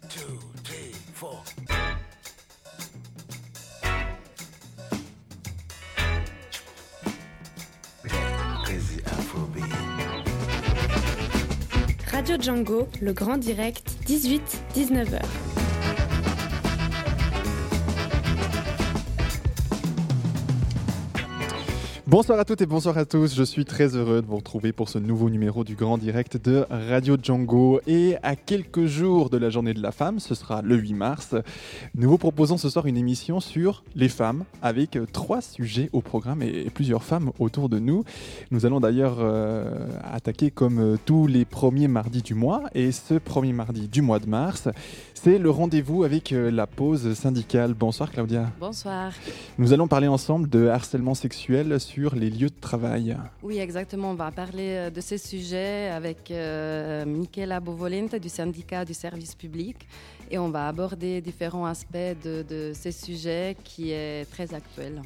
Radio Django, le grand direct, 18-19h. Bonsoir à toutes et bonsoir à tous, je suis très heureux de vous retrouver pour ce nouveau numéro du Grand Direct de Radio Django. Et à quelques jours de la Journée de la Femme, ce sera le 8 mars, nous vous proposons ce soir une émission sur les femmes avec 3 sujets au programme et plusieurs femmes autour de nous. Nous allons d'ailleurs attaquer comme tous les premiers mardis du mois, et ce premier mardi du mois de mars, c'est le rendez-vous avec la pause syndicale. Bonsoir Claudia. Bonsoir. Nous allons parler ensemble de harcèlement sexuel sur les lieux de travail. Oui, exactement. On va parler de ces sujets avec Michela Bovolente du syndicat du service public, et on va aborder différents aspects de ces sujets qui est très actuel.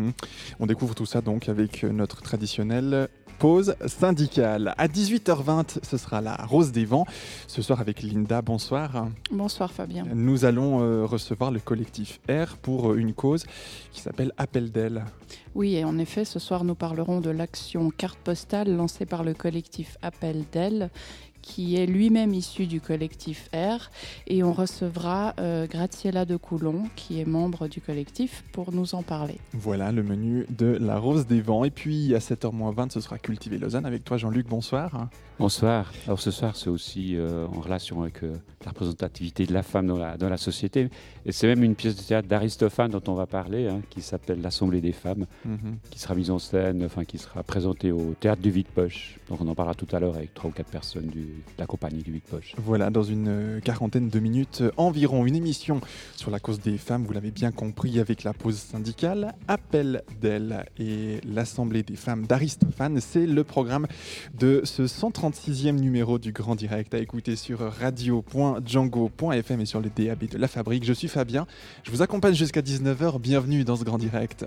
On découvre tout ça donc avec notre traditionnelle pause syndicale. À 18h20, ce sera la Rose des Vents. Ce soir avec Linda, bonsoir. Bonsoir Fabien. Nous allons recevoir le collectif R pour une cause qui s'appelle Appel d'Elle. Oui, et en effet, ce soir nous parlerons de l'action carte postale lancée par le collectif Appel d'Elle, qui est lui-même issu du collectif R, et on recevra Graziella de Coulon, qui est membre du collectif, pour nous en parler. Voilà le menu de la Rose des Vents. Et puis à 7h20, ce sera Cultiver Lausanne avec toi Jean-Luc, bonsoir. Bonsoir. Alors ce soir, c'est aussi en relation avec la représentativité de la femme dans la société. Et c'est même une pièce de théâtre d'Aristophane dont on va parler, qui s'appelle L'Assemblée des femmes, qui sera mise en scène, qui sera présentée au théâtre du Vide-Poche. Donc on en parlera tout à l'heure avec 3 ou 4 personnes de la compagnie du Vide-Poche. Voilà, dans une quarantaine de minutes environ, une émission sur la cause des femmes, vous l'avez bien compris, avec la pause syndicale, Appel d'Elle et l'Assemblée des femmes d'Aristophane. C'est le programme de ce 136e numéro du Grand Direct à écouter sur radio.django.fm et sur les DAB de la Fabrique. Je suis Fabien, je vous accompagne jusqu'à 19h, bienvenue dans ce Grand Direct.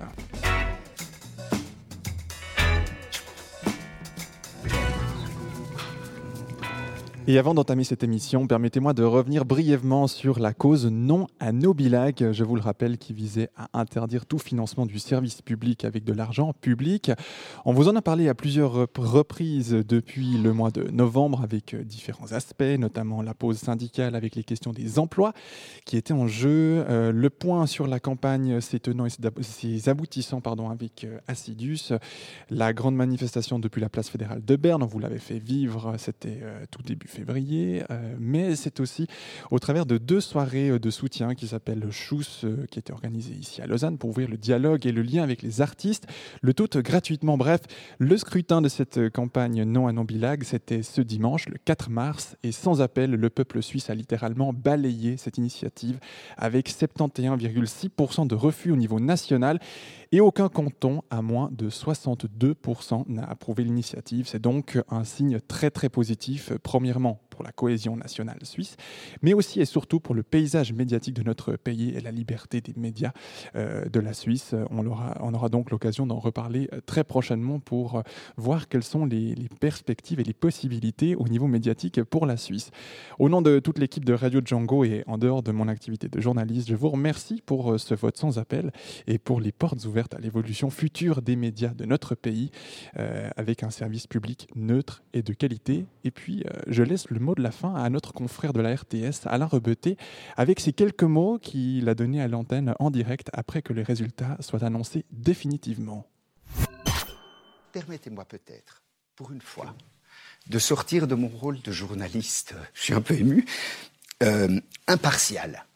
Et avant d'entamer cette émission, permettez-moi de revenir brièvement sur la cause Non à Nobilag, je vous le rappelle, qui visait à interdire tout financement du service public avec de l'argent public. On vous en a parlé à plusieurs reprises depuis le mois de novembre avec différents aspects, notamment la pause syndicale avec les questions des emplois qui étaient en jeu, le point sur la campagne, ses tenants et ses aboutissants avec Assidus, la grande manifestation depuis la place fédérale de Berne, on vous l'avait fait vivre, c'était tout début février, mais c'est aussi au travers de 2 soirées de soutien qui s'appellent Chousse, qui étaient organisées ici à Lausanne pour ouvrir le dialogue et le lien avec les artistes, le tout gratuitement. Bref, le scrutin de cette campagne Non à Nobilag, c'était ce dimanche, le 4 mars, et sans appel, le peuple suisse a littéralement balayé cette initiative avec 71,6% de refus au niveau national, et aucun canton, à moins de 62%, n'a approuvé l'initiative. C'est donc un signe très très positif, premièrement pour la cohésion nationale suisse, mais aussi et surtout pour le paysage médiatique de notre pays et la liberté des médias de la Suisse. On aura donc l'occasion d'en reparler très prochainement pour voir quelles sont les perspectives et les possibilités au niveau médiatique pour la Suisse. Au nom de toute l'équipe de Radio Django et en dehors de mon activité de journaliste, je vous remercie pour ce vote sans appel et pour les portes ouvertes à l'évolution future des médias de notre pays avec un service public neutre et de qualité. Et puis, je laisse le mot de la fin à notre confrère de la RTS, Alain Rebeté, avec ces quelques mots qu'il a donnés à l'antenne en direct après que les résultats soient annoncés définitivement. Permettez-moi peut-être, pour une fois, de sortir de mon rôle de journaliste, je suis un peu ému, impartial.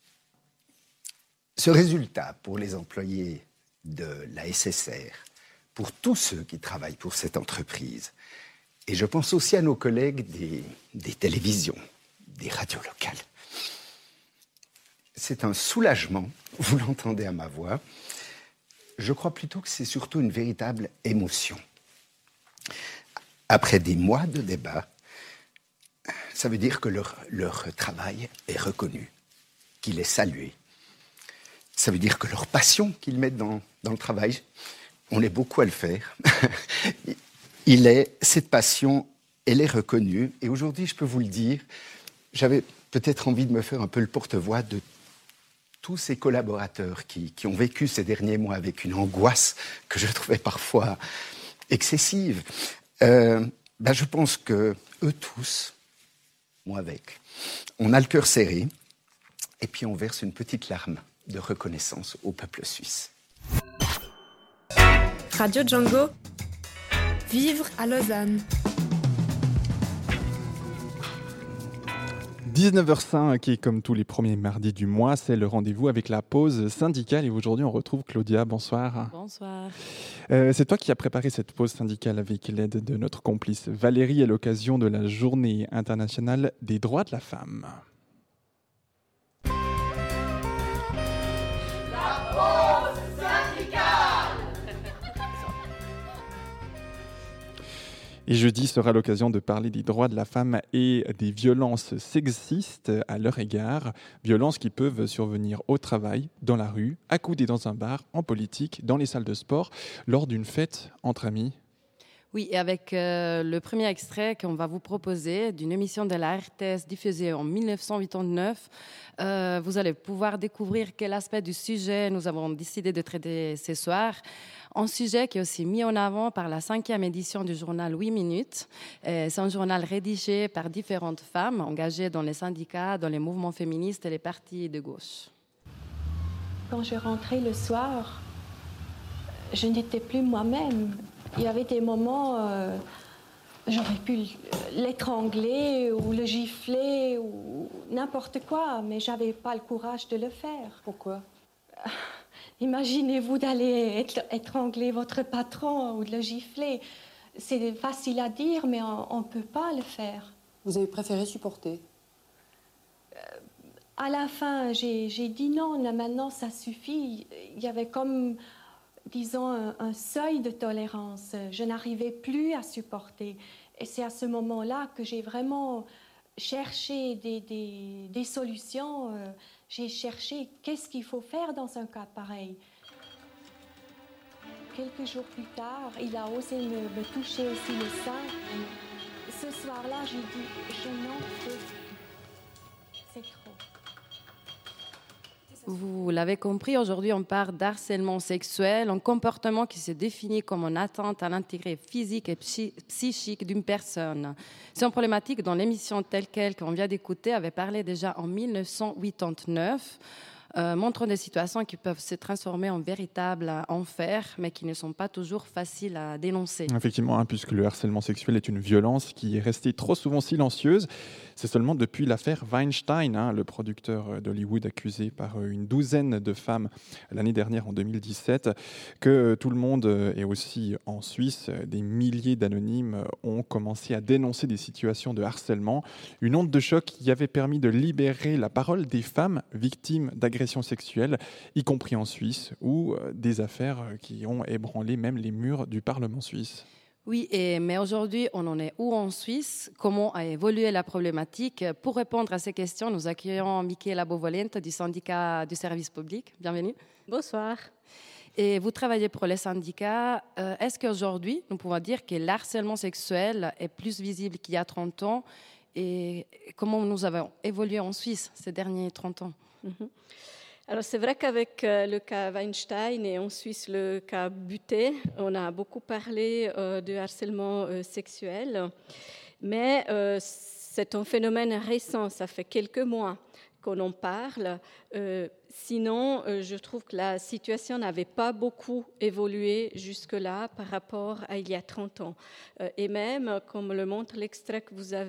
Ce résultat pour les employés de la SSR, pour tous ceux qui travaillent pour cette entreprise, et je pense aussi à nos collègues des télévisions, des radios locales. C'est un soulagement, vous l'entendez à ma voix. Je crois plutôt que c'est surtout une véritable émotion. Après des mois de débat, ça veut dire que leur travail est reconnu, qu'il est salué. Ça veut dire que leur passion qu'ils mettent dans le travail, on est beaucoup à le faire. Cette passion, elle est reconnue. Et aujourd'hui, je peux vous le dire, j'avais peut-être envie de me faire un peu le porte-voix de tous ces collaborateurs qui ont vécu ces derniers mois avec une angoisse que je trouvais parfois excessive. Je pense que eux tous, moi avec, on a le cœur serré et puis on verse une petite larme de reconnaissance au peuple suisse. Radio Django. Vivre à Lausanne. 19h05, et comme tous les premiers mardis du mois, c'est le rendez-vous avec la pause syndicale. Et aujourd'hui, on retrouve Claudia. Bonsoir. Bonsoir. C'est toi qui as préparé cette pause syndicale avec l'aide de notre complice Valérie à l'occasion de la Journée internationale des droits de la femme. La pause syndicale. Et jeudi sera l'occasion de parler des droits de la femme et des violences sexistes à leur égard. Violences qui peuvent survenir au travail, dans la rue, accoudées dans un bar, en politique, dans les salles de sport, lors d'une fête entre amis. Oui, et avec le premier extrait qu'on va vous proposer d'une émission de la RTS diffusée en 1989, vous allez pouvoir découvrir quel aspect du sujet nous avons décidé de traiter ce soir. Un sujet qui est aussi mis en avant par la 5e édition du journal 8 minutes. C'est un journal rédigé par différentes femmes engagées dans les syndicats, dans les mouvements féministes et les partis de gauche. Quand je rentrais le soir, je n'étais plus moi-même. Il y avait des moments, j'aurais pu l'étrangler ou le gifler ou n'importe quoi, mais je n'avais pas le courage de le faire. Pourquoi ? Imaginez-vous d'aller étrangler votre patron ou de le gifler. C'est facile à dire, mais on ne peut pas le faire. Vous avez préféré supporter ? À la fin, j'ai dit non, là, maintenant ça suffit. Il y avait comme, disons, un seuil de tolérance. Je n'arrivais plus à supporter. Et c'est à ce moment-là que j'ai vraiment cherché des solutions. J'ai cherché qu'est-ce qu'il faut faire dans un cas pareil. Quelques jours plus tard, il a osé me toucher aussi le sein. Ce soir-là, j'ai dit, je n'en peux plus. C'est trop. Vous l'avez compris, aujourd'hui on parle d'harcèlement sexuel, un comportement qui se définit comme une atteinte à l'intégrité physique et psychique d'une personne. C'est une problématique dont l'émission telle quelle qu'on vient d'écouter avait parlé déjà en 1989, montrant des situations qui peuvent se transformer en véritable enfer, mais qui ne sont pas toujours faciles à dénoncer. Effectivement, puisque le harcèlement sexuel est une violence qui est restée trop souvent silencieuse. C'est seulement depuis l'affaire Weinstein, le producteur d'Hollywood accusé par une douzaine de femmes l'année dernière, en 2017, que tout le monde, et aussi en Suisse, des milliers d'anonymes ont commencé à dénoncer des situations de harcèlement. Une onde de choc qui avait permis de libérer la parole des femmes victimes d'agressions sexuelles, y compris en Suisse, ou des affaires qui ont ébranlé même les murs du Parlement suisse. Oui, mais aujourd'hui, on en est où en Suisse ? Comment a évolué la problématique ? Pour répondre à ces questions, nous accueillons Michaela Bovolente du syndicat du service public. Bienvenue. Bonsoir. Et vous travaillez pour les syndicats. Est-ce qu'aujourd'hui, nous pouvons dire que l'harcèlement sexuel est plus visible qu'il y a 30 ans ? Et comment nous avons évolué en Suisse ces derniers 30 ans ? Alors c'est vrai qu'avec le cas Weinstein et en Suisse le cas Butet, on a beaucoup parlé de harcèlement sexuel, mais c'est un phénomène récent, ça fait quelques mois qu'on en parle. Sinon, je trouve que la situation n'avait pas beaucoup évolué jusque-là par rapport à il y a 30 ans. Et même, comme le montre l'extrait que vous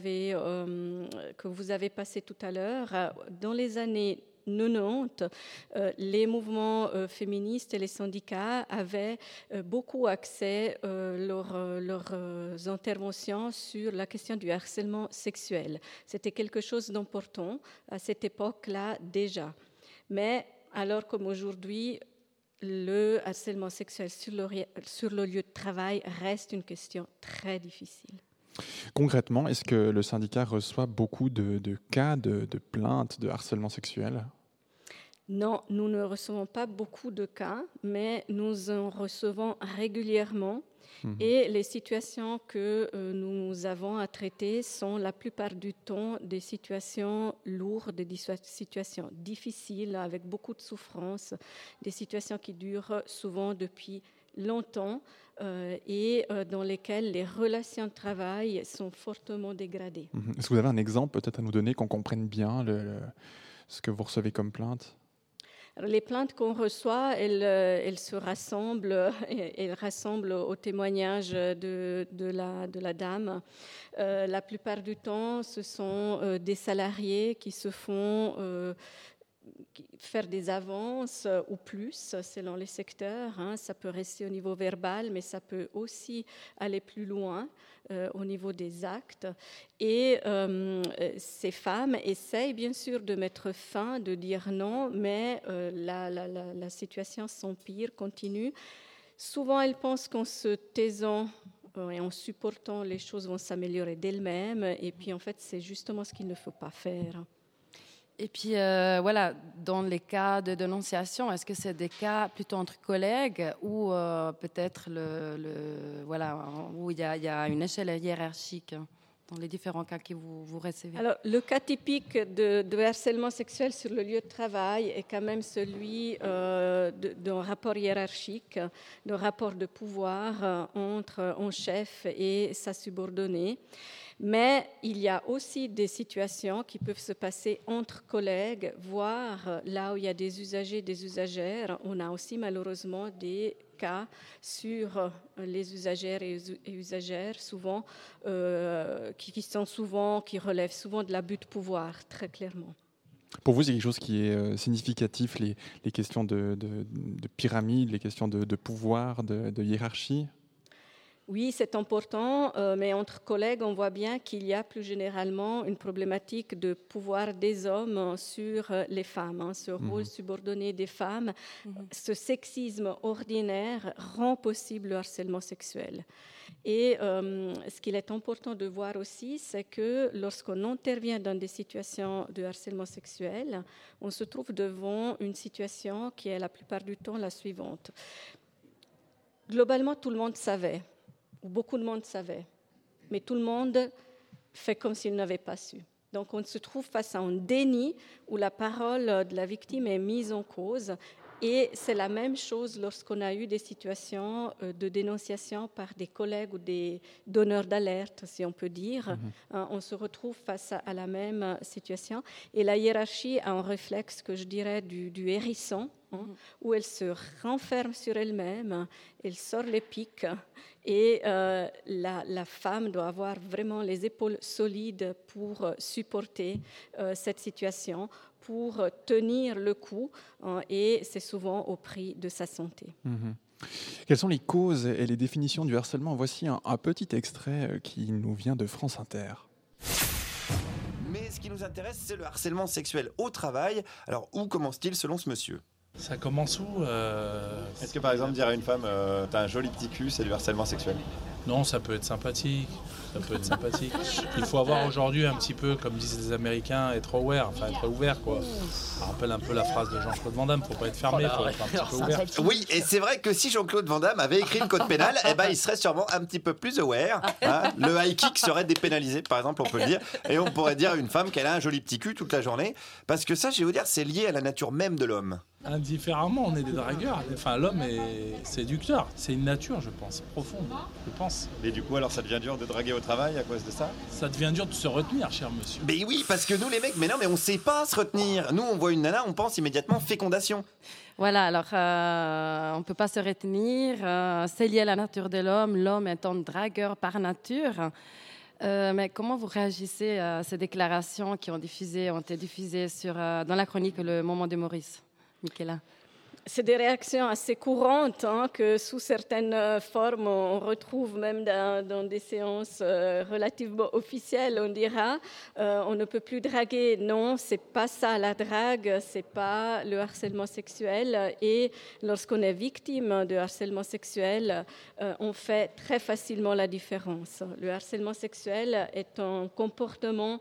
avez passé tout à l'heure, dans les années 90, les mouvements féministes et les syndicats avaient beaucoup axé leurs interventions sur la question du harcèlement sexuel. C'était quelque chose d'important à cette époque-là déjà. Mais alors comme aujourd'hui, le harcèlement sexuel sur le lieu de travail reste une question très difficile. Concrètement, est-ce que le syndicat reçoit beaucoup de cas de plaintes de harcèlement sexuel ? Non, nous ne recevons pas beaucoup de cas, mais nous en recevons régulièrement. Et les situations que nous avons à traiter sont la plupart du temps des situations lourdes, des situations difficiles, avec beaucoup de souffrance, des situations qui durent souvent depuis longtemps et dans lesquelles les relations de travail sont fortement dégradées. Est-ce que vous avez un exemple peut-être à nous donner, qu'on comprenne bien ce que vous recevez comme plainte ? Alors, les plaintes qu'on reçoit, elles se rassemblent, elles rassemblent au témoignage de la dame. La plupart du temps, ce sont des salariés qui se font faire des avances ou plus selon les secteurs. Ça peut rester au niveau verbal, mais ça peut aussi aller plus loin au niveau des actes. Et ces femmes essayent bien sûr de mettre fin, de dire non, mais la situation s'empire, continue. Souvent, elles pensent qu'en se taisant et en supportant, les choses vont s'améliorer d'elles-mêmes. Et puis, en fait, c'est justement ce qu'il ne faut pas faire. Et puis, voilà, dans les cas de dénonciation, est-ce que c'est des cas plutôt entre collègues ou peut-être voilà, où il y a une échelle hiérarchique dans les différents cas que vous recevez? Alors, le cas typique de harcèlement sexuel sur le lieu de travail est quand même celui d'un rapport hiérarchique, d'un rapport de pouvoir entre un chef et sa subordonnée. Mais il y a aussi des situations qui peuvent se passer entre collègues, voire là où il y a des usagers, des usagères. On a aussi malheureusement des cas sur les usagères et usagères, souvent, qui relèvent souvent de l'abus de pouvoir, très clairement. Pour vous, c'est quelque chose qui est significatif, les questions de pyramide, les questions de pouvoir, de hiérarchie ? Oui, c'est important, mais entre collègues, on voit bien qu'il y a plus généralement une problématique de pouvoir des hommes sur les femmes, ce rôle subordonné des femmes. Ce sexisme ordinaire rend possible le harcèlement sexuel. Et ce qu'il est important de voir aussi, c'est que lorsqu'on intervient dans des situations de harcèlement sexuel, on se trouve devant une situation qui est la plupart du temps la suivante. Globalement, tout le monde savait. Où beaucoup de monde savait, mais tout le monde fait comme s'il n'avait pas su. Donc on se trouve face à un déni où la parole de la victime est mise en cause. Et c'est la même chose lorsqu'on a eu des situations de dénonciation par des collègues ou des donneurs d'alerte, si on peut dire. On se retrouve face à la même situation. Et la hiérarchie a un réflexe que je dirais du hérisson, où elle se renferme sur elle-même, elle sort les pics. Et la femme doit avoir vraiment les épaules solides pour supporter cette situation, pour tenir le coup, et c'est souvent au prix de sa santé. Quelles sont les causes et les définitions du harcèlement ? Voici un petit extrait qui nous vient de France Inter. Mais ce qui nous intéresse, c'est le harcèlement sexuel au travail. Alors, où commence-t-il selon ce monsieur ? Ça commence où Est-ce que par exemple dire à une femme t'as un joli petit cul, c'est du harcèlement sexuel ? Non, ça peut être sympathique. Il faut avoir aujourd'hui un petit peu, comme disent les Américains, être aware, être ouvert, quoi. Ça rappelle un peu la phrase de Jean-Claude Van Damme, faut pas être fermé, faut être un petit peu ouvert. Oui, et c'est vrai que si Jean-Claude Van Damme avait écrit le code pénal, il serait sûrement un petit peu plus aware. Le high kick serait dépénalisé, par exemple, on peut le dire, et on pourrait dire à une femme qu'elle a un joli petit cul toute la journée, parce que ça, je vais vous dire, c'est lié à la nature même de l'homme. Indifféremment, on est des dragueurs. Enfin, l'homme est séducteur. C'est une nature, je pense, profonde. Je pense. Et du coup, alors, ça devient dur de draguer au travail à cause de ça ? Ça devient dur de se retenir, cher monsieur. Mais oui, parce que nous, les mecs, mais on sait pas se retenir. Nous, on voit une nana, on pense immédiatement fécondation. Voilà, alors on ne peut pas se retenir. C'est lié à la nature de l'homme. L'homme étant dragueur par nature. Mais comment vous réagissez à ces déclarations qui ont été diffusées dans la chronique Le Moment de Maurice, Michaela? C'est des réactions assez courantes que sous certaines formes on retrouve même dans des séances relativement officielles. On dira on ne peut plus draguer. Non, c'est pas ça la drague, c'est pas le harcèlement sexuel. Et lorsqu'on est victime de harcèlement sexuel, on fait très facilement la différence. Le harcèlement sexuel est un comportement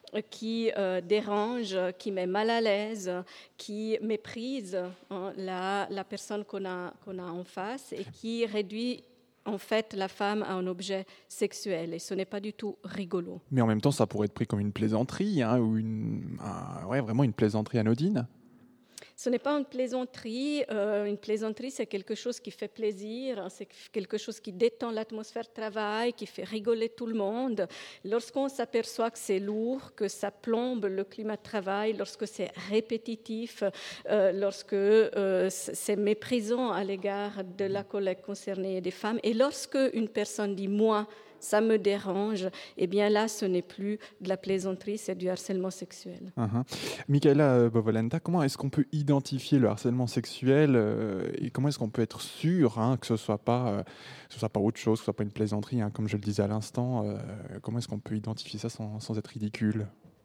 qui dérange, qui met mal à l'aise, qui méprise la personne qu'on a en face et qui réduit en fait la femme à un objet sexuel. Et ce n'est pas du tout rigolo. Mais en même temps, ça pourrait être pris comme une plaisanterie, hein, ou vraiment une plaisanterie anodine. Ce n'est pas une plaisanterie. Une plaisanterie, c'est quelque chose qui fait plaisir, c'est quelque chose qui détend l'atmosphère de travail, qui fait rigoler tout le monde. Lorsqu'on s'aperçoit que c'est lourd, que ça plombe le climat de travail, lorsque c'est répétitif, lorsque c'est méprisant à l'égard de la collègue concernée et des femmes, et lorsque une personne dit « moi », ça me dérange, eh bien là, ce n'est plus de la plaisanterie, c'est du harcèlement sexuel. Michaela Bovolenta, comment est-ce qu'on peut identifier le harcèlement sexuel et comment est-ce qu'on peut être sûr que ce ne soit pas autre chose, que ce ne soit pas une plaisanterie, comme je le disais à l'instant, comment est-ce qu'on peut identifier ça sans être ridicule ?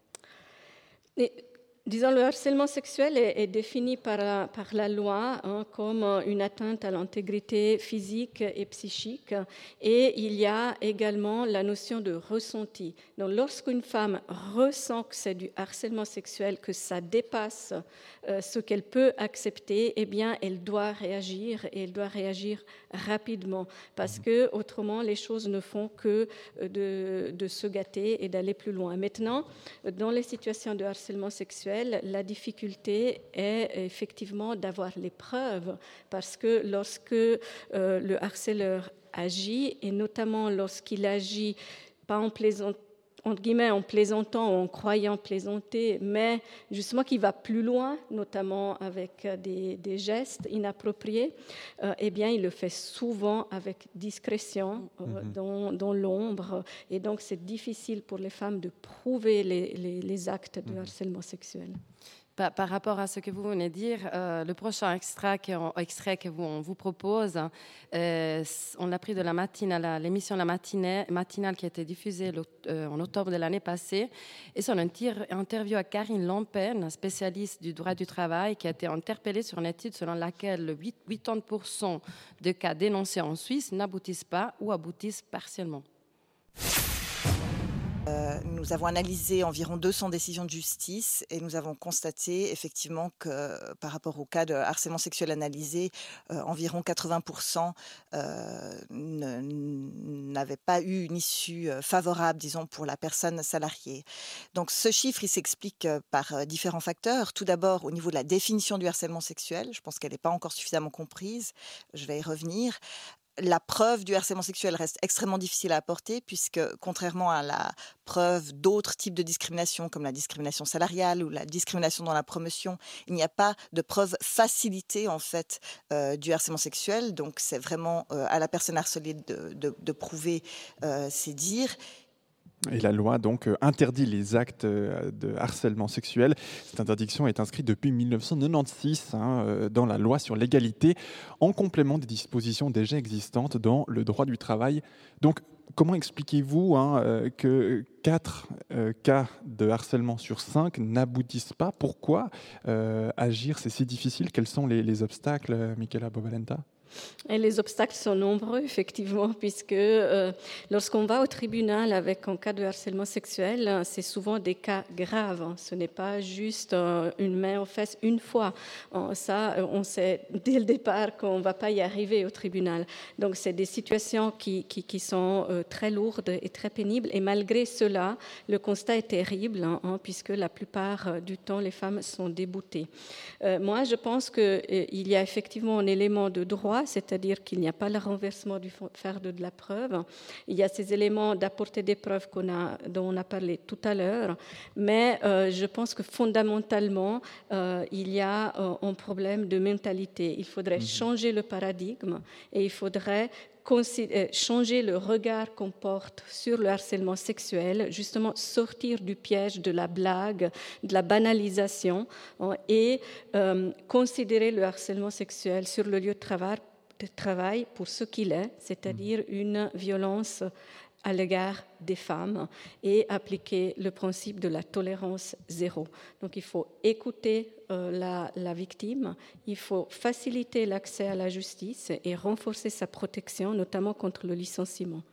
Disons, le harcèlement sexuel est défini par la loi comme une atteinte à l'intégrité physique et psychique. Et il y a également la notion de ressenti. Donc, lorsqu'une femme ressent que c'est du harcèlement sexuel, que ça dépasse ce qu'elle peut accepter, eh bien, elle doit réagir et elle doit réagir rapidement. Parce que autrement, les choses ne font que de se gâter et d'aller plus loin. Maintenant, dans les situations de harcèlement sexuel, la difficulté est effectivement d'avoir les preuves, parce que lorsque le harceleur agit, et notamment lorsqu'il agit pas en plaisantant ou en croyant plaisanter, mais justement qui va plus loin, notamment avec des gestes inappropriés, eh bien, il le fait souvent avec discrétion, dans l'ombre. Et donc, c'est difficile pour les femmes de prouver les actes de harcèlement sexuel. Par rapport à ce que vous venez de dire, le prochain extrait qu'on vous propose, on l'a pris de l'émission La Matinale qui a été diffusée en octobre de l'année passée. Et c'est une interview à Karine Lampen, spécialiste du droit du travail, qui a été interpellée sur une étude selon laquelle 80% de cas dénoncés en Suisse n'aboutissent pas ou aboutissent partiellement. Nous avons analysé environ 200 décisions de justice et nous avons constaté effectivement que par rapport au cas de harcèlement sexuel analysé, environ 80% n'avaient pas eu une issue favorable, disons, pour la personne salariée. Donc ce chiffre, il s'explique par différents facteurs. Tout d'abord, au niveau de la définition du harcèlement sexuel, je pense qu'elle n'est pas encore suffisamment comprise, je vais y revenir. La preuve du harcèlement sexuel reste extrêmement difficile à apporter puisque, contrairement à la preuve d'autres types de discrimination, comme la discrimination salariale ou la discrimination dans la promotion, il n'y a pas de preuve facilitée en fait du harcèlement sexuel. Donc, c'est vraiment à la personne harcelée de prouver ses dires. Et la loi donc interdit les actes de harcèlement sexuel. Cette interdiction est inscrite depuis 1996 dans la loi sur l'égalité, en complément des dispositions déjà existantes dans le droit du travail. Donc, comment expliquez-vous que 4 cas de harcèlement sur 5 n'aboutissent pas ? Pourquoi agir, c'est si difficile ? Quels sont les obstacles, Michaela Bovolenta ? Et les obstacles sont nombreux, effectivement, puisque lorsqu'on va au tribunal avec un cas de harcèlement sexuel, c'est souvent des cas graves. Ce n'est pas juste une main aux fesses une fois. Ça, on sait dès le départ qu'on ne va pas y arriver au tribunal. Donc, c'est des situations qui sont très lourdes et très pénibles. Et malgré cela, le constat est terrible, puisque la plupart du temps, les femmes sont déboutées. Moi, je pense qu'il y a effectivement un élément de droit, c'est-à-dire qu'il n'y a pas le renversement du fardeau de la preuve. Il y a ces éléments d'apporter des preuves dont on a parlé tout à l'heure, mais je pense que fondamentalement, il y a un problème de mentalité. Il faudrait changer le paradigme et il faudrait changer le regard qu'on porte sur le harcèlement sexuel, justement sortir du piège de la blague, de la banalisation et considérer le harcèlement sexuel sur le lieu de travail pour ce qu'il est, c'est-à-dire une violence à l'égard des femmes et appliquer le principe de la tolérance zéro. Donc il faut écouter la victime, il faut faciliter l'accès à la justice et renforcer sa protection, notamment contre le licenciement.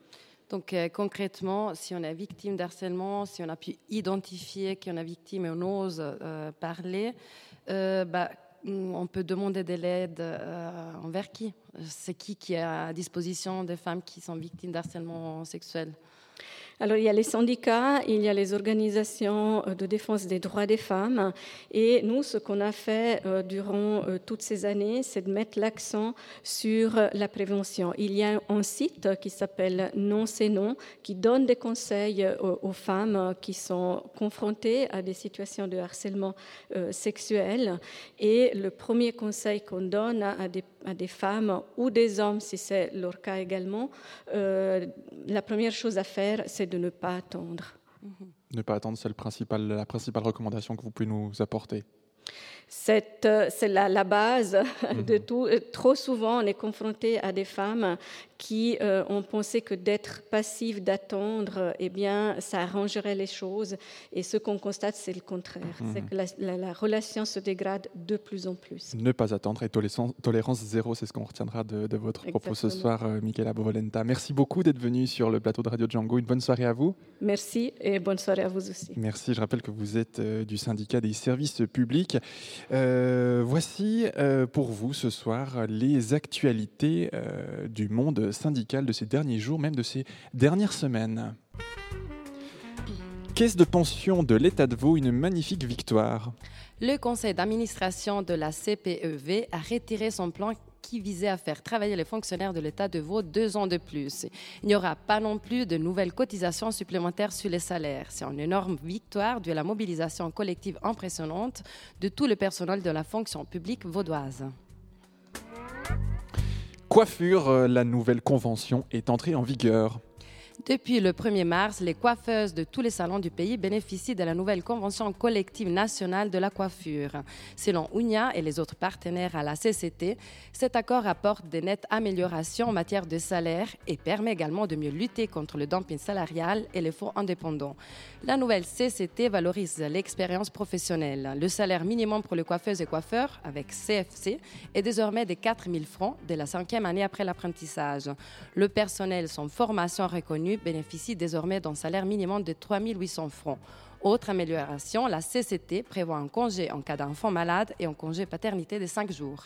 Donc concrètement, si on est victime d'harcèlement, si on a pu identifier qu'on est victime et on ose parler, on peut demander de l'aide envers qui ? C'est qui est à disposition des femmes qui sont victimes d'harcèlement sexuel ? Alors, il y a les syndicats, il y a les organisations de défense des droits des femmes. Et nous, ce qu'on a fait durant toutes ces années, c'est de mettre l'accent sur la prévention. Il y a un site qui s'appelle Non, c'est non, qui donne des conseils aux femmes qui sont confrontées à des situations de harcèlement sexuel. Et le premier conseil qu'on donne à des femmes ou des hommes, si c'est leur cas également, la première chose à faire, c'est de ne pas attendre. Ne pas attendre, c'est la principale recommandation que vous pouvez nous apporter. C'est la base de tout. Trop souvent, on est confronté à des femmes qui ont pensé que d'être passive, d'attendre, eh bien, ça arrangerait les choses. Et ce qu'on constate, c'est le contraire. C'est que la relation se dégrade de plus en plus. Ne pas attendre et tolérance zéro, c'est ce qu'on retiendra de votre propos ce soir, Michela Bovolenta. Merci beaucoup d'être venue sur le plateau de Radio Django. Une bonne soirée à vous. Merci et bonne soirée à vous aussi. Merci. Je rappelle que vous êtes du syndicat des services publics. Voici pour vous ce soir les actualités du monde syndical de ces derniers jours, même de ces dernières semaines. Caisse de pension de l'État de Vaud, une magnifique victoire. Le conseil d'administration de la CPEV a retiré son plan qui visait à faire travailler les fonctionnaires de l'État de Vaud 2 ans de plus. Il n'y aura pas non plus de nouvelles cotisations supplémentaires sur les salaires. C'est une énorme victoire due à la mobilisation collective impressionnante de tout le personnel de la fonction publique vaudoise. Coiffure, la nouvelle convention est entrée en vigueur. Depuis le 1er mars, les coiffeuses de tous les salons du pays bénéficient de la nouvelle convention collective nationale de la coiffure. Selon UNIA et les autres partenaires à la CCT, cet accord apporte de nettes améliorations en matière de salaire et permet également de mieux lutter contre le dumping salarial et les faux indépendants. La nouvelle CCT valorise l'expérience professionnelle. Le salaire minimum pour les coiffeuses et coiffeurs, avec CFC, est désormais de 4 000 francs dès la 5e année après l'apprentissage. Le personnel sans formation reconnue bénéficie désormais d'un salaire minimum de 3 800 francs. Autre amélioration, la CCT prévoit un congé en cas d'enfant malade et un congé paternité de 5 jours.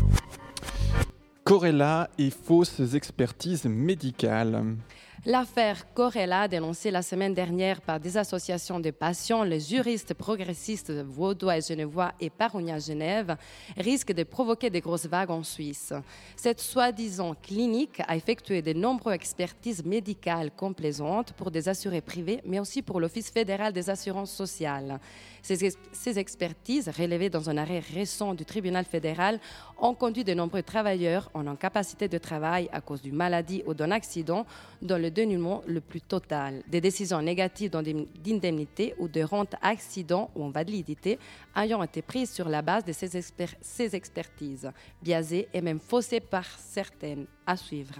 Corella et fausses expertises médicales. L'affaire Corella, dénoncée la semaine dernière par des associations de patients, les juristes progressistes vaudois et genevois et Parounia Genève, risque de provoquer des grosses vagues en Suisse. Cette soi-disant clinique a effectué de nombreuses expertises médicales complaisantes pour des assurés privés, mais aussi pour l'Office fédéral des assurances sociales. Ces expertises, relevées dans un arrêt récent du tribunal fédéral, ont conduit de nombreux travailleurs en incapacité de travail à cause d'une maladie ou d'un accident dans le dénuement le plus total. Des décisions négatives d'indemnité ou de rente accident ou invalidité ayant été prises sur la base de ces expertises, biaisées et même faussées par certaines. À suivre.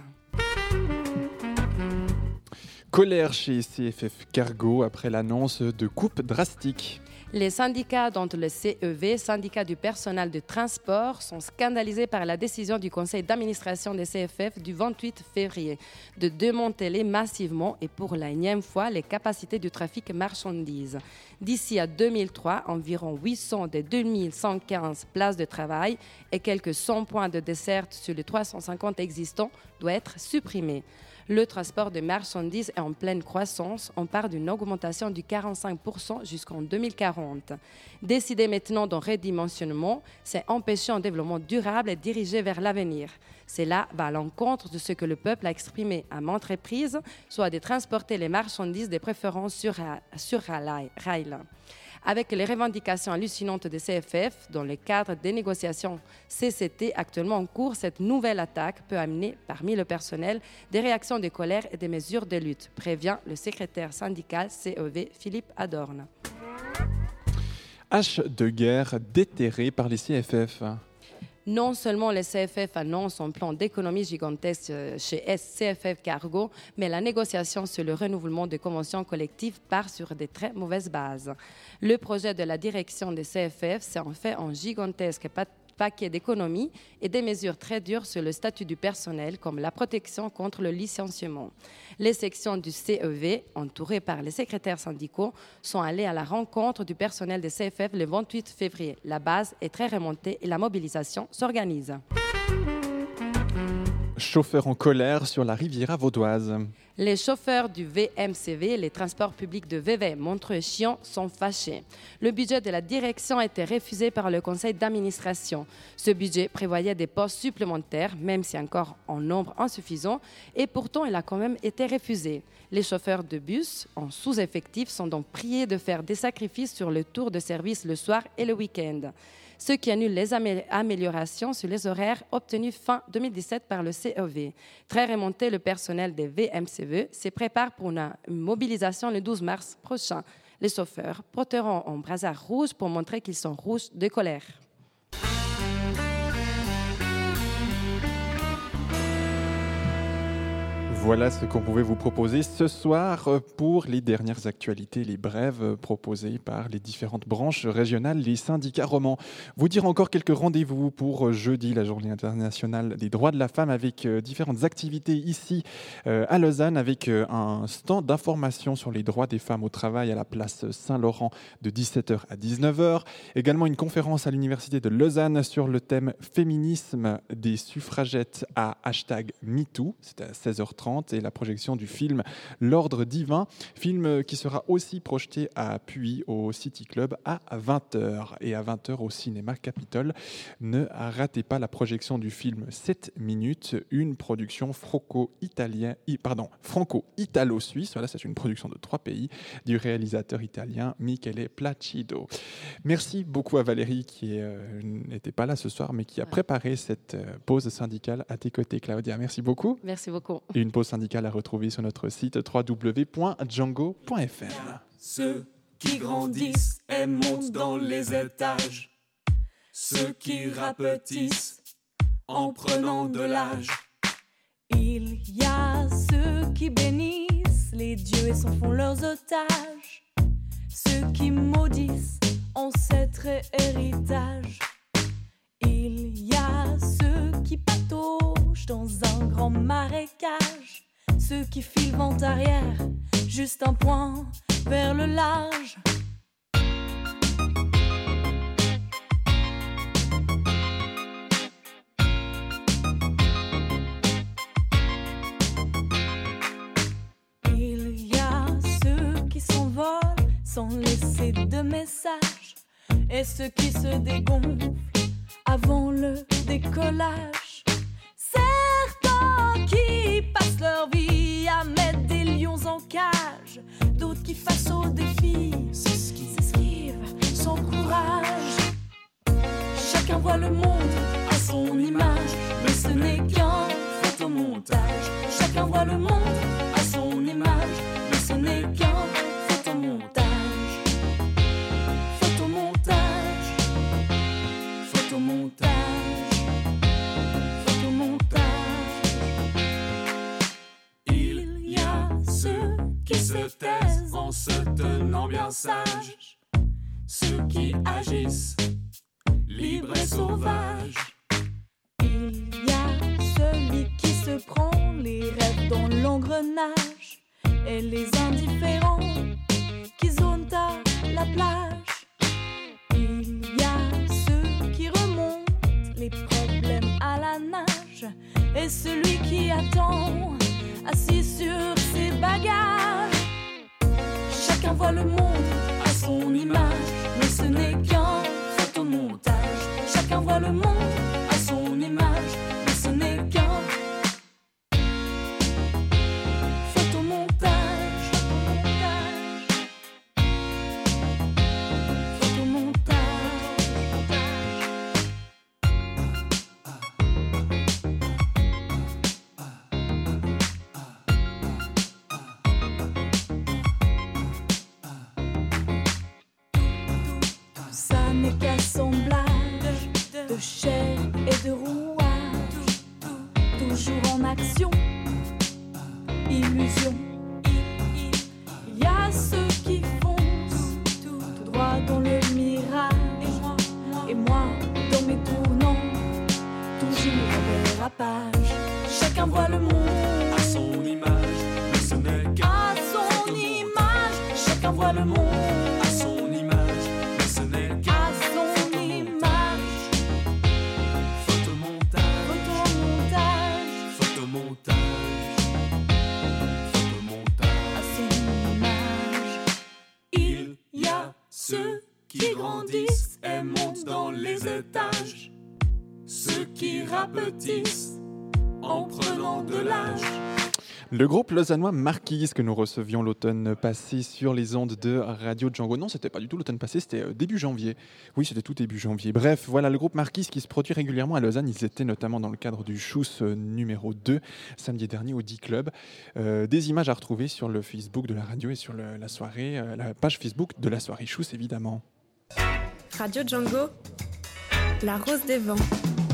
Colère chez CFF Cargo après l'annonce de coupes drastiques. Les syndicats, dont le CEV, syndicat du personnel de transport, sont scandalisés par la décision du conseil d'administration des CFF du 28 février de démanteler massivement et pour la énième fois les capacités du trafic marchandises. D'ici à 2003, environ 800 des 2115 places de travail et quelques 100 points de desserte sur les 350 existants doivent être supprimés. Le transport de marchandises est en pleine croissance. On part d'une augmentation de 45% jusqu'en 2040. Décider maintenant d'un redimensionnement, c'est empêcher un développement durable et dirigé vers l'avenir. Cela va à l'encontre de ce que le peuple a exprimé à maintes reprises, soit de transporter les marchandises de préférence sur rail. Avec les revendications hallucinantes des CFF, dans le cadre des négociations CCT actuellement en cours, cette nouvelle attaque peut amener parmi le personnel des réactions de colère et des mesures de lutte, prévient le secrétaire syndical CEV Philippe Adorne. Hache de guerre déterrée par les CFF. Non seulement les CFF annoncent un plan d'économie gigantesque chez CFF Cargo, mais la négociation sur le renouvellement des conventions collectives part sur de très mauvaises bases. Le projet de la direction des CFF, c'est en fait un gigantesque paquet d'économies et des mesures très dures sur le statut du personnel, comme la protection contre le licenciement. Les sections du CEV, entourées par les secrétaires syndicaux, sont allées à la rencontre du personnel des CFF le 28 février. La base est très remontée et la mobilisation s'organise. Chauffeurs en colère sur la Riviera vaudoise. Les chauffeurs du VMCV, les transports publics de Vevey, Montreux et Chillon, sont fâchés. Le budget de la direction a été refusé par le conseil d'administration. Ce budget prévoyait des postes supplémentaires, même si encore en nombre insuffisant, et pourtant il a quand même été refusé. Les chauffeurs de bus, en sous-effectif, sont donc priés de faire des sacrifices sur le tour de service le soir et le week-end. Ce qui annule les améliorations sur les horaires obtenus fin 2017 par le CEV. Très remonté, le personnel des VMCV se prépare pour une mobilisation le 12 mars prochain. Les chauffeurs porteront un brassard rouge pour montrer qu'ils sont rouges de colère. Voilà ce qu'on pouvait vous proposer ce soir pour les dernières actualités, les brèves proposées par les différentes branches régionales, les syndicats romans. Vous dire encore quelques rendez-vous pour jeudi, la journée internationale des droits de la femme, avec différentes activités ici à Lausanne, avec un stand d'information sur les droits des femmes au travail à la place Saint-Laurent de 17h à 19h. Également une conférence à l'université de Lausanne sur le thème féminisme des suffragettes à #MeToo. C'est à 16h30. Et la projection du film L'Ordre divin, film qui sera aussi projeté à Puy au City Club à 20h. Et à 20h au cinéma Capitole. Ne ratez pas la projection du film 7 minutes, une production franco-italo-suisse. Voilà, c'est une production de 3 pays du réalisateur italien Michele Placido. Merci beaucoup à Valérie qui n'était pas là ce soir mais qui a préparé cette pause syndicale à tes côtés, Claudia. Merci beaucoup. Merci beaucoup. Et une pause syndicale à retrouver sur notre site www.django.fr. Ceux qui grandissent et montent dans les étages, ceux qui rapetissent en prenant de l'âge. Il y a ceux qui bénissent les dieux et s'en font leurs otages, ceux qui maudissent ancêtres et héritage. Il y a ceux qui patauchent dans un grand marécage, ceux qui filent vent arrière, juste un point vers le large. Il y a ceux qui s'envolent sans laisser de message, et ceux qui se dégonflent avant le décollage. Certains qui passent leur vie à mettre des lions en cage, d'autres qui face au défi s'esquivent sans courage. Chacun voit le monde à son image, mais ce n'est qu'un photomontage. Chacun voit le monde à son image, mais ce n'est qu'un photomontage. Photomontage, photomontage, photomontage. Il y a ceux qui se taisent en se tenant bien sages, ceux qui agissent libres et sauvages. Il y a celui qui se prend les rêves dans l'engrenage, et les indifférents qui zonent à la plage. Il y a ceux qui remontent les problèmes à la nage, et celui qui attend assis sur ses bagages. Chacun voit le monde à son image, mais ce n'est qu'un photomontage. Chacun voit le monde à son image, mais ce n'est qu'un photomontage. Ça n'est qu'assemblage de chair et de rouage, toujours en action, illusion. Il y a ceux qui foncent tout droit dans le mirage, et moi dans mes tournants dérapage. Chacun voit le monde à son image, mais ce n'est qu'à son image. Chacun voit le monde à son image, mais ce n'est qu'à son image. Photomontage, photomontage, à son image. Il y a ceux qui grandissent et montent dans les étages, ceux qui rapetissent en prenant de l'âge. Le groupe lausannois Marquise que nous recevions l'automne passé sur les ondes de Radio Django. Non, c'était pas du tout l'automne passé, c'était début janvier. Oui, c'était tout début janvier. Bref, voilà le groupe Marquise qui se produit régulièrement à Lausanne. Ils étaient notamment dans le cadre du Schuss numéro 2, samedi dernier au 10 Club. Des images à retrouver sur le Facebook de la radio et sur la soirée, la page Facebook de la soirée Schuss évidemment. Radio Django, la rose des vents.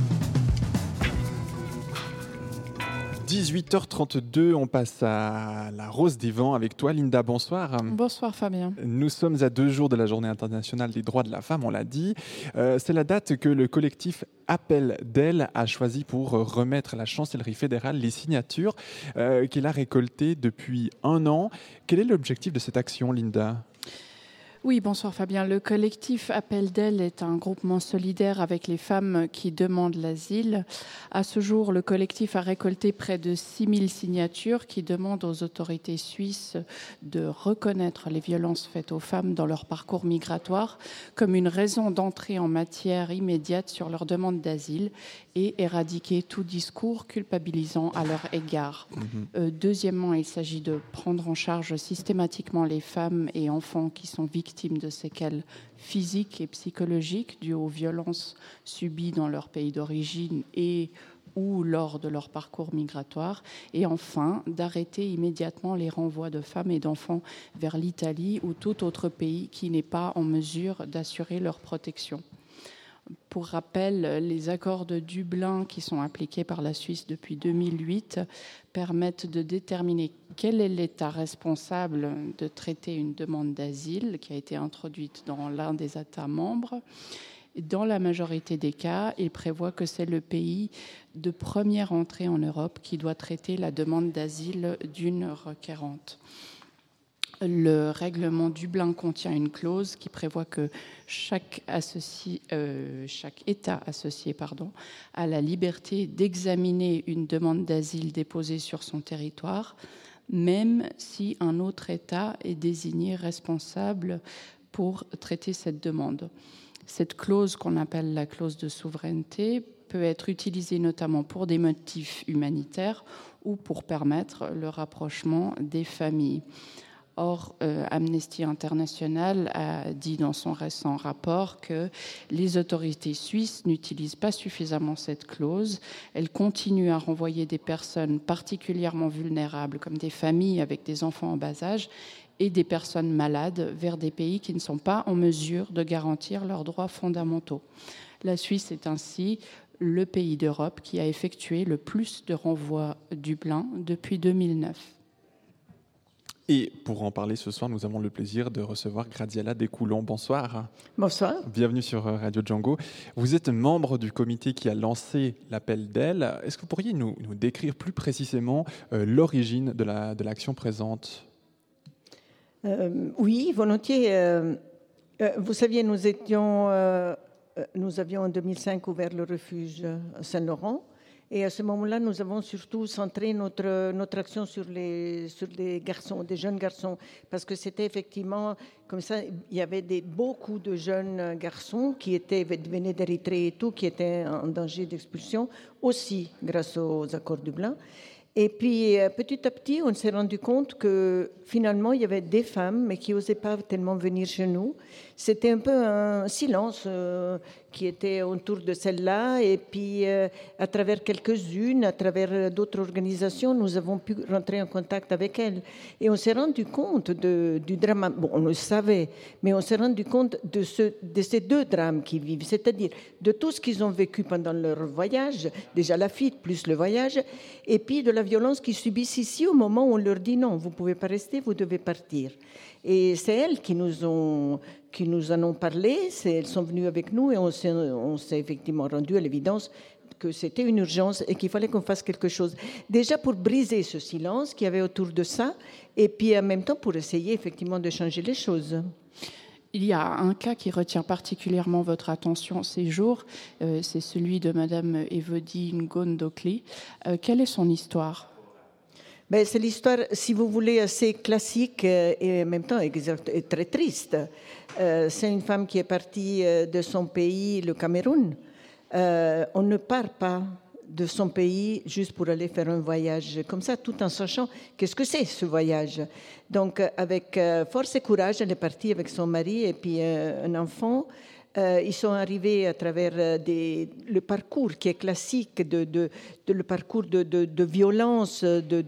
18h32, on passe à la Rose des Vents avec toi, Linda. Bonsoir. Bonsoir, Fabien. Nous sommes à 2 jours de la Journée internationale des droits de la femme, on l'a dit. C'est la date que le collectif Appel d'elle a choisi pour remettre à la chancellerie fédérale les signatures qu'il a récoltées depuis 1 an. Quel est l'objectif de cette action, Linda ? Oui, bonsoir Fabien. Le collectif Appel d'elle est un groupement solidaire avec les femmes qui demandent l'asile. À ce jour, le collectif a récolté près de 6000 signatures qui demandent aux autorités suisses de reconnaître les violences faites aux femmes dans leur parcours migratoire comme une raison d'entrée en matière immédiate sur leur demande d'asile et éradiquer tout discours culpabilisant à leur égard. Deuxièmement, il s'agit de prendre en charge systématiquement les femmes et enfants qui sont victimes de séquelles physiques et psychologiques dues aux violences subies dans leur pays d'origine et ou lors de leur parcours migratoire. Et enfin, d'arrêter immédiatement les renvois de femmes et d'enfants vers l'Italie ou tout autre pays qui n'est pas en mesure d'assurer leur protection. Pour rappel, les accords de Dublin qui sont appliqués par la Suisse depuis 2008 permettent de déterminer quel est l'État responsable de traiter une demande d'asile qui a été introduite dans l'un des États membres. Dans la majorité des cas, il prévoit que c'est le pays de première entrée en Europe qui doit traiter la demande d'asile d'une requérante. Le règlement Dublin contient une clause qui prévoit que chaque État associé a la liberté d'examiner une demande d'asile déposée sur son territoire, même si un autre État est désigné responsable pour traiter cette demande. Cette clause, qu'on appelle la clause de souveraineté, peut être utilisée notamment pour des motifs humanitaires ou pour permettre le rapprochement des familles. Or, Amnesty International a dit dans son récent rapport que les autorités suisses n'utilisent pas suffisamment cette clause. Elles continuent à renvoyer des personnes particulièrement vulnérables, comme des familles avec des enfants en bas âge, et des personnes malades vers des pays qui ne sont pas en mesure de garantir leurs droits fondamentaux. La Suisse est ainsi le pays d'Europe qui a effectué le plus de renvois Dublin depuis 2009. Et pour en parler ce soir, nous avons le plaisir de recevoir Graziella Descoulons. Bonsoir. Bonsoir. Bienvenue sur Radio Django. Vous êtes membre du comité qui a lancé l'appel d'elle. Est-ce que vous pourriez nous décrire plus précisément l'origine de l'action présente ? Oui, volontiers. Vous saviez, nous avions en 2005 ouvert le refuge Saint-Laurent. Et à ce moment-là, nous avons surtout centré notre action sur les garçons, des jeunes garçons, parce que c'était effectivement comme ça. Il y avait beaucoup de jeunes garçons qui venaient d'Érythrée et tout, qui étaient en danger d'expulsion, aussi grâce aux accords Dublin. Et puis, petit à petit, on s'est rendu compte que finalement, il y avait des femmes, mais qui n'osaient pas tellement venir chez nous. C'était un peu un silence qui était autour de celle-là. Et puis, à travers quelques-unes, à travers d'autres organisations, nous avons pu rentrer en contact avec elles. Et on s'est rendu compte du drame. Bon, on le savait, mais on s'est rendu compte de ces 2 drames qui vivent, c'est-à-dire de tout ce qu'ils ont vécu pendant leur voyage, déjà la fuite plus le voyage, et puis de la violence qu'ils subissent ici au moment où on leur dit non, vous ne pouvez pas rester, vous devez partir. Et c'est elles qui nous en ont parlé, elles sont venues avec nous et on s'est effectivement rendu à l'évidence que c'était une urgence et qu'il fallait qu'on fasse quelque chose. Déjà pour briser ce silence qu'il y avait autour de ça, et puis en même temps pour essayer effectivement de changer les choses. Il y a un cas qui retient particulièrement votre attention ces jours, c'est celui de Madame Evodi Ngondokli. Quelle est son histoire ? C'est l'histoire, si vous voulez, assez classique et en même temps et très triste. C'est une femme qui est partie de son pays, le Cameroun. On ne part pas de son pays juste pour aller faire un voyage comme ça, tout en sachant qu'est-ce que c'est ce voyage. Donc, avec force et courage, elle est partie avec son mari et puis un enfant. Ils sont arrivés à travers le parcours qui est classique, le parcours de violence,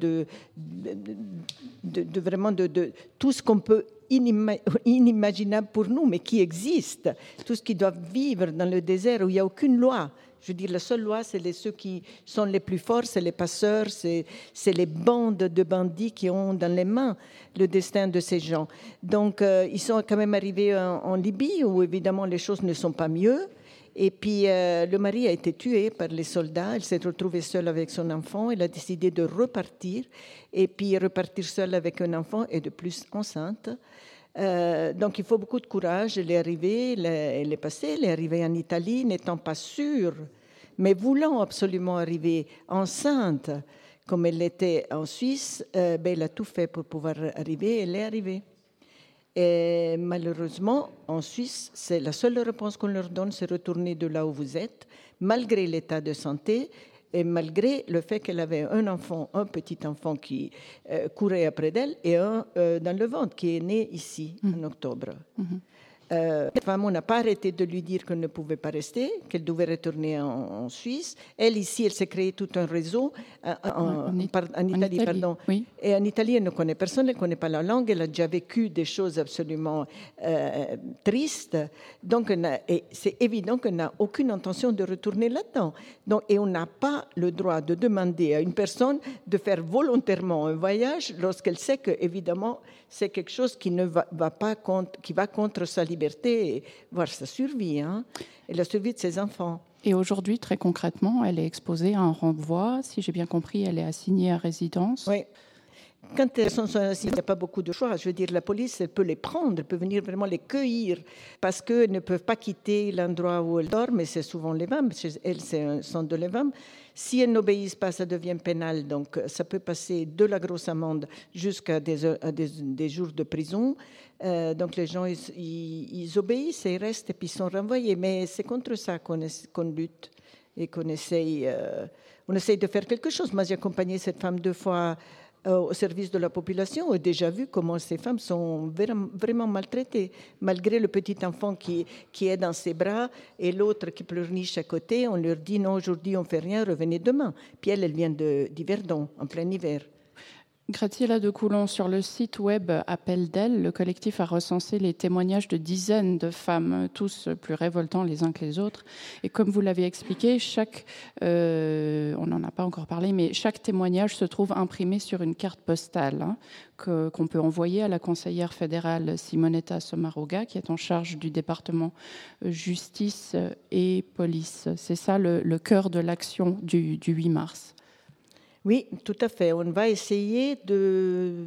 vraiment de tout ce qu'on peut inimaginable pour nous, mais qui existe. Tout ce qu'ils doivent vivre dans le désert où il n'y a aucune loi. Je veux dire, la seule loi, c'est ceux qui sont les plus forts, c'est les passeurs, c'est les bandes de bandits qui ont dans les mains le destin de ces gens. Donc, ils sont quand même arrivés en Libye, où évidemment les choses ne sont pas mieux. Et puis, le mari a été tué par les soldats. Elle s'est retrouvée seule avec son enfant. Elle a décidé de repartir. Et puis, repartir seule avec un enfant et de plus enceinte. Donc il faut beaucoup de courage. Elle est arrivée, elle est passée, elle est arrivée en Italie, n'étant pas sûre, mais voulant absolument arriver enceinte, comme elle l'était en Suisse. Elle a tout fait pour pouvoir arriver. Elle est arrivée. Et malheureusement, en Suisse, c'est la seule réponse qu'on leur donne, c'est retourner de là où vous êtes, malgré l'état de santé. Et malgré le fait qu'elle avait un enfant, un petit enfant qui courait après d'elle, et un dans le ventre qui est né ici en octobre. La femme, on n'a pas arrêté de lui dire qu'elle ne pouvait pas rester, qu'elle devait retourner en Suisse. Elle, ici, elle s'est créé tout un réseau en Italie. Pardon. Oui. Et en Italie, elle ne connaît personne, elle ne connaît pas la langue, elle a déjà vécu des choses absolument tristes. Donc, c'est évident qu'elle n'a aucune intention de retourner là-dedans. Donc, et on n'a pas le droit de demander à une personne de faire volontairement un voyage lorsqu'elle sait que, évidemment, c'est quelque chose qui ne va pas qui va contre sa liberté, voire sa survie, et la survie de ses enfants. Et aujourd'hui, très concrètement, elle est exposée à un renvoi. Si j'ai bien compris, elle est assignée à résidence. Oui. Quand elles sont assignées, il n'y a pas beaucoup de choix. Je veux dire, la police, elle peut les prendre, elle peut venir vraiment les cueillir parce qu'elles ne peuvent pas quitter l'endroit où elles dorment, mais c'est souvent les femmes. Elles, c'est un centre de les femmes. Si elles n'obéissent pas, ça devient pénal. Donc, ça peut passer de la grosse amende jusqu'à des jours de prison. Donc, les gens, ils obéissent et ils restent et puis ils sont renvoyés. Mais c'est contre ça qu'on lutte et qu'on essaye de faire quelque chose. Moi, j'ai accompagné cette femme 2 fois au service de la population et déjà vu comment ces femmes sont vraiment maltraitées. Malgré le petit enfant qui est dans ses bras et l'autre qui pleurniche à côté, on leur dit non, aujourd'hui on ne fait rien, revenez demain. Puis elle vient d'Yverdon, en plein hiver. Graziella de Coulon, sur le site web Appel d'elle, le collectif a recensé les témoignages de dizaines de femmes, tous plus révoltants les uns que les autres. Et comme vous l'avez expliqué, on n'en a pas encore parlé, mais chaque témoignage se trouve imprimé sur une carte postale qu'on peut envoyer à la conseillère fédérale Simonetta Sommaruga, qui est en charge du département justice et police. C'est ça le cœur de l'action du 8 mars. Oui, tout à fait. On va essayer de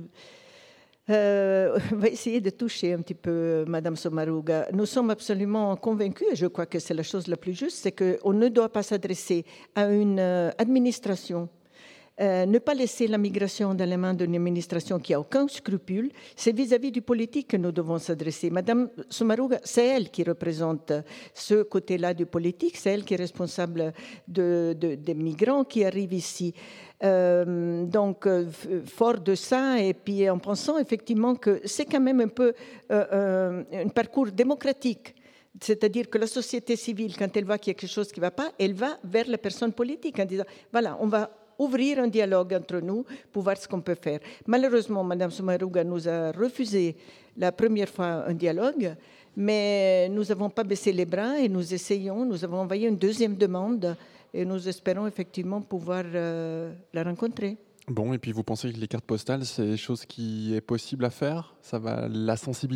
toucher un petit peu Madame Sommaruga. Nous sommes absolument convaincus, et je crois que c'est la chose la plus juste, c'est qu'on ne doit pas s'adresser à une administration. Ne pas laisser la migration dans les mains d'une administration qui n'a aucun scrupule, c'est vis-à-vis du politique que nous devons s'adresser. Madame Sommaruga, c'est elle qui représente ce côté-là du politique, c'est elle qui est responsable des migrants qui arrivent ici. Donc, fort de ça, et puis en pensant effectivement que c'est quand même un peu un parcours démocratique. C'est-à-dire que la société civile, quand elle voit qu'il y a quelque chose qui ne va pas, elle va vers la personne politique en disant, voilà, on va ouvrir un dialogue entre nous pour voir ce qu'on peut faire. Malheureusement, Mme Sommaruga nous a refusé la première fois un dialogue, mais nous n'avons pas baissé les bras et nous avons envoyé une deuxième demande et nous espérons effectivement pouvoir la rencontrer. Bon, et puis vous pensez que les cartes postales, c'est quelque chose qui est possible à faire ? Ça va la sensibiliser ?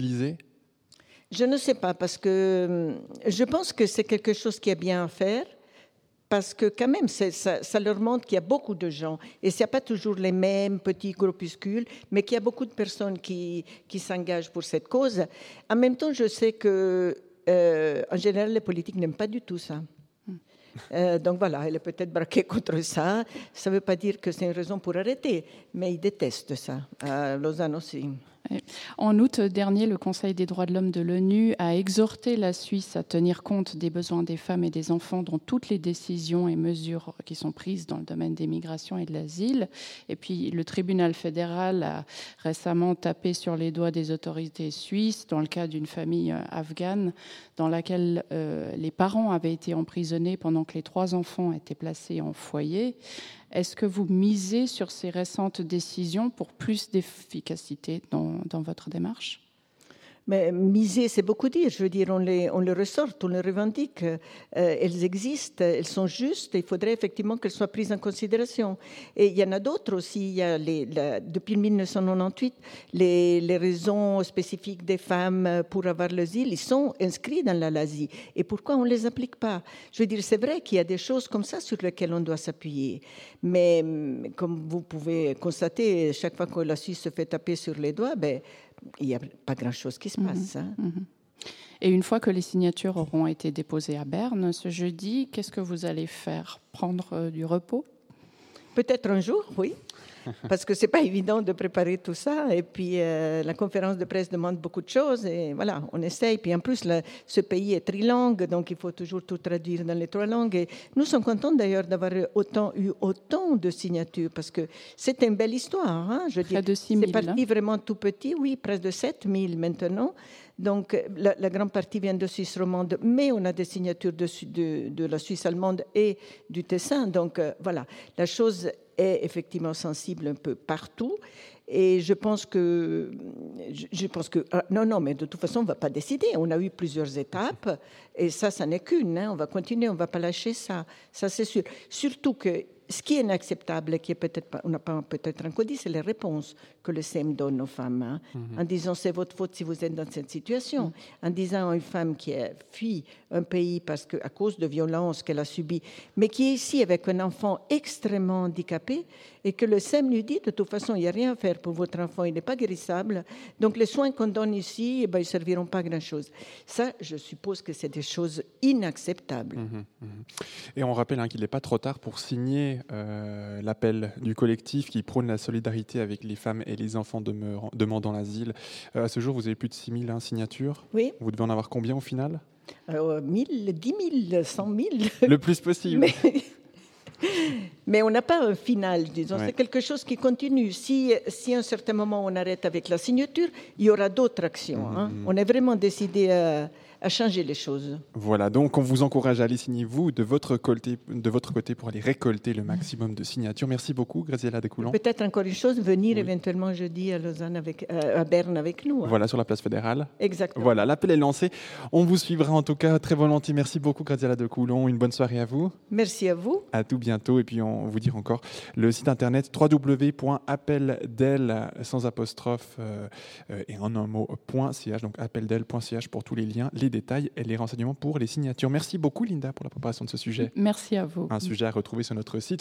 Je ne sais pas, parce que je pense que c'est quelque chose qui est bien à faire. Parce que quand même, ça leur montre qu'il y a beaucoup de gens, et ce n'est pas toujours les mêmes petits groupuscules, mais qu'il y a beaucoup de personnes qui s'engagent pour cette cause. En même temps, je sais que, en général, les politiques n'aiment pas du tout ça. Donc voilà, elle est peut-être braquée contre ça. Ça ne veut pas dire que c'est une raison pour arrêter, mais ils détestent ça. À Lausanne aussi. En août dernier, le Conseil des droits de l'homme de l'ONU a exhorté la Suisse à tenir compte des besoins des femmes et des enfants dans toutes les décisions et mesures qui sont prises dans le domaine des migrations et de l'asile. Et puis, le tribunal fédéral a récemment tapé sur les doigts des autorités suisses dans le cas d'une famille afghane dans laquelle les parents avaient été emprisonnés pendant que les 3 enfants étaient placés en foyer. Est-ce que vous misez sur ces récentes décisions pour plus d'efficacité dans votre démarche ? Mais miser, c'est beaucoup dire. Je veux dire, on les ressort, on les revendique. Elles existent, elles sont justes. Il faudrait effectivement qu'elles soient prises en considération. Et il y en a d'autres aussi. Il y a depuis 1998, les raisons spécifiques des femmes pour avoir l'asile, ils sont inscrits dans la LASI. Et pourquoi on ne les applique pas ? Je veux dire, c'est vrai qu'il y a des choses comme ça sur lesquelles on doit s'appuyer. Mais comme vous pouvez constater, chaque fois que la Suisse se fait taper sur les doigts, il n'y a pas grand-chose qui se passe. Et une fois que les signatures auront été déposées à Berne ce jeudi, qu'est-ce que vous allez faire ? Prendre du repos ? Peut-être un jour, oui. Parce que ce n'est pas évident de préparer tout ça. Et puis, la conférence de presse demande beaucoup de choses. Et voilà, on essaye. Puis en plus, ce pays est trilingue, donc il faut toujours tout traduire dans les 3 langues. Et nous sommes contents d'ailleurs d'avoir eu autant de signatures, parce que c'est une belle histoire. Hein, je près de 6 000. C'est parti vraiment tout petit, oui, près de 7 000 maintenant. Donc, la grande partie vient de Suisse romande, mais on a des signatures de la Suisse allemande et du Tessin. Donc, voilà, la chose est effectivement sensible un peu partout. Et je pense que non, mais de toute façon, on ne va pas décider. On a eu plusieurs étapes, et ça n'est qu'une. Hein. On va continuer, on ne va pas lâcher ça. Ça, c'est sûr. Surtout que ce qui est inacceptable, on n'a pas peut-être encore dit, c'est les réponses que le SEM donne aux femmes. Hein, en disant c'est votre faute si vous êtes dans cette situation. En disant à une femme qui a fui un pays à cause de violences qu'elle a subies, mais qui est ici avec un enfant extrêmement handicapé, et que le SEM lui dit de toute façon, il n'y a rien à faire pour votre enfant, il n'est pas guérissable. Donc les soins qu'on donne ici, ils ne serviront pas à grand-chose. Ça, je suppose que c'est des choses inacceptables. Et on rappelle qu'il n'est pas trop tard pour signer l'appel du collectif qui prône la solidarité avec les femmes et les enfants demandant l'asile. À ce jour, vous avez plus de 6 000 signatures. Oui. Vous devez en avoir combien au final ? 1 000, 10 000, 100 000. Le plus possible. Mais on n'a pas un final, disons. Ouais. C'est quelque chose qui continue. Si à un certain moment on arrête avec la signature, il y aura d'autres actions. Hein. On est vraiment décidé à changer les choses. Voilà, donc on vous encourage à aller signer, vous, de votre côté pour aller récolter le maximum de signatures. Merci beaucoup, Graziella Decoulon. Peut-être encore une chose, venir éventuellement jeudi à Lausanne à Berne avec nous. Hein. Voilà, sur la place fédérale. Exactement. Voilà, l'appel est lancé. On vous suivra en tout cas très volontiers. Merci beaucoup, Graziella Decoulon. Une bonne soirée à vous. Merci à vous. À tout bientôt. Et puis on vous dire encore le site internet www.appeldel sans apostrophe et en un mot.ch, donc appeldel.ch pour tous les liens, les détails et les renseignements pour les signatures. Merci beaucoup, Linda, pour la préparation de ce sujet. Merci à vous. Un sujet à retrouver sur notre site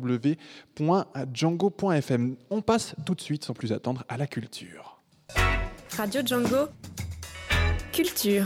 www.django.fm. On passe tout de suite, sans plus attendre, à la culture. Radio Django, culture.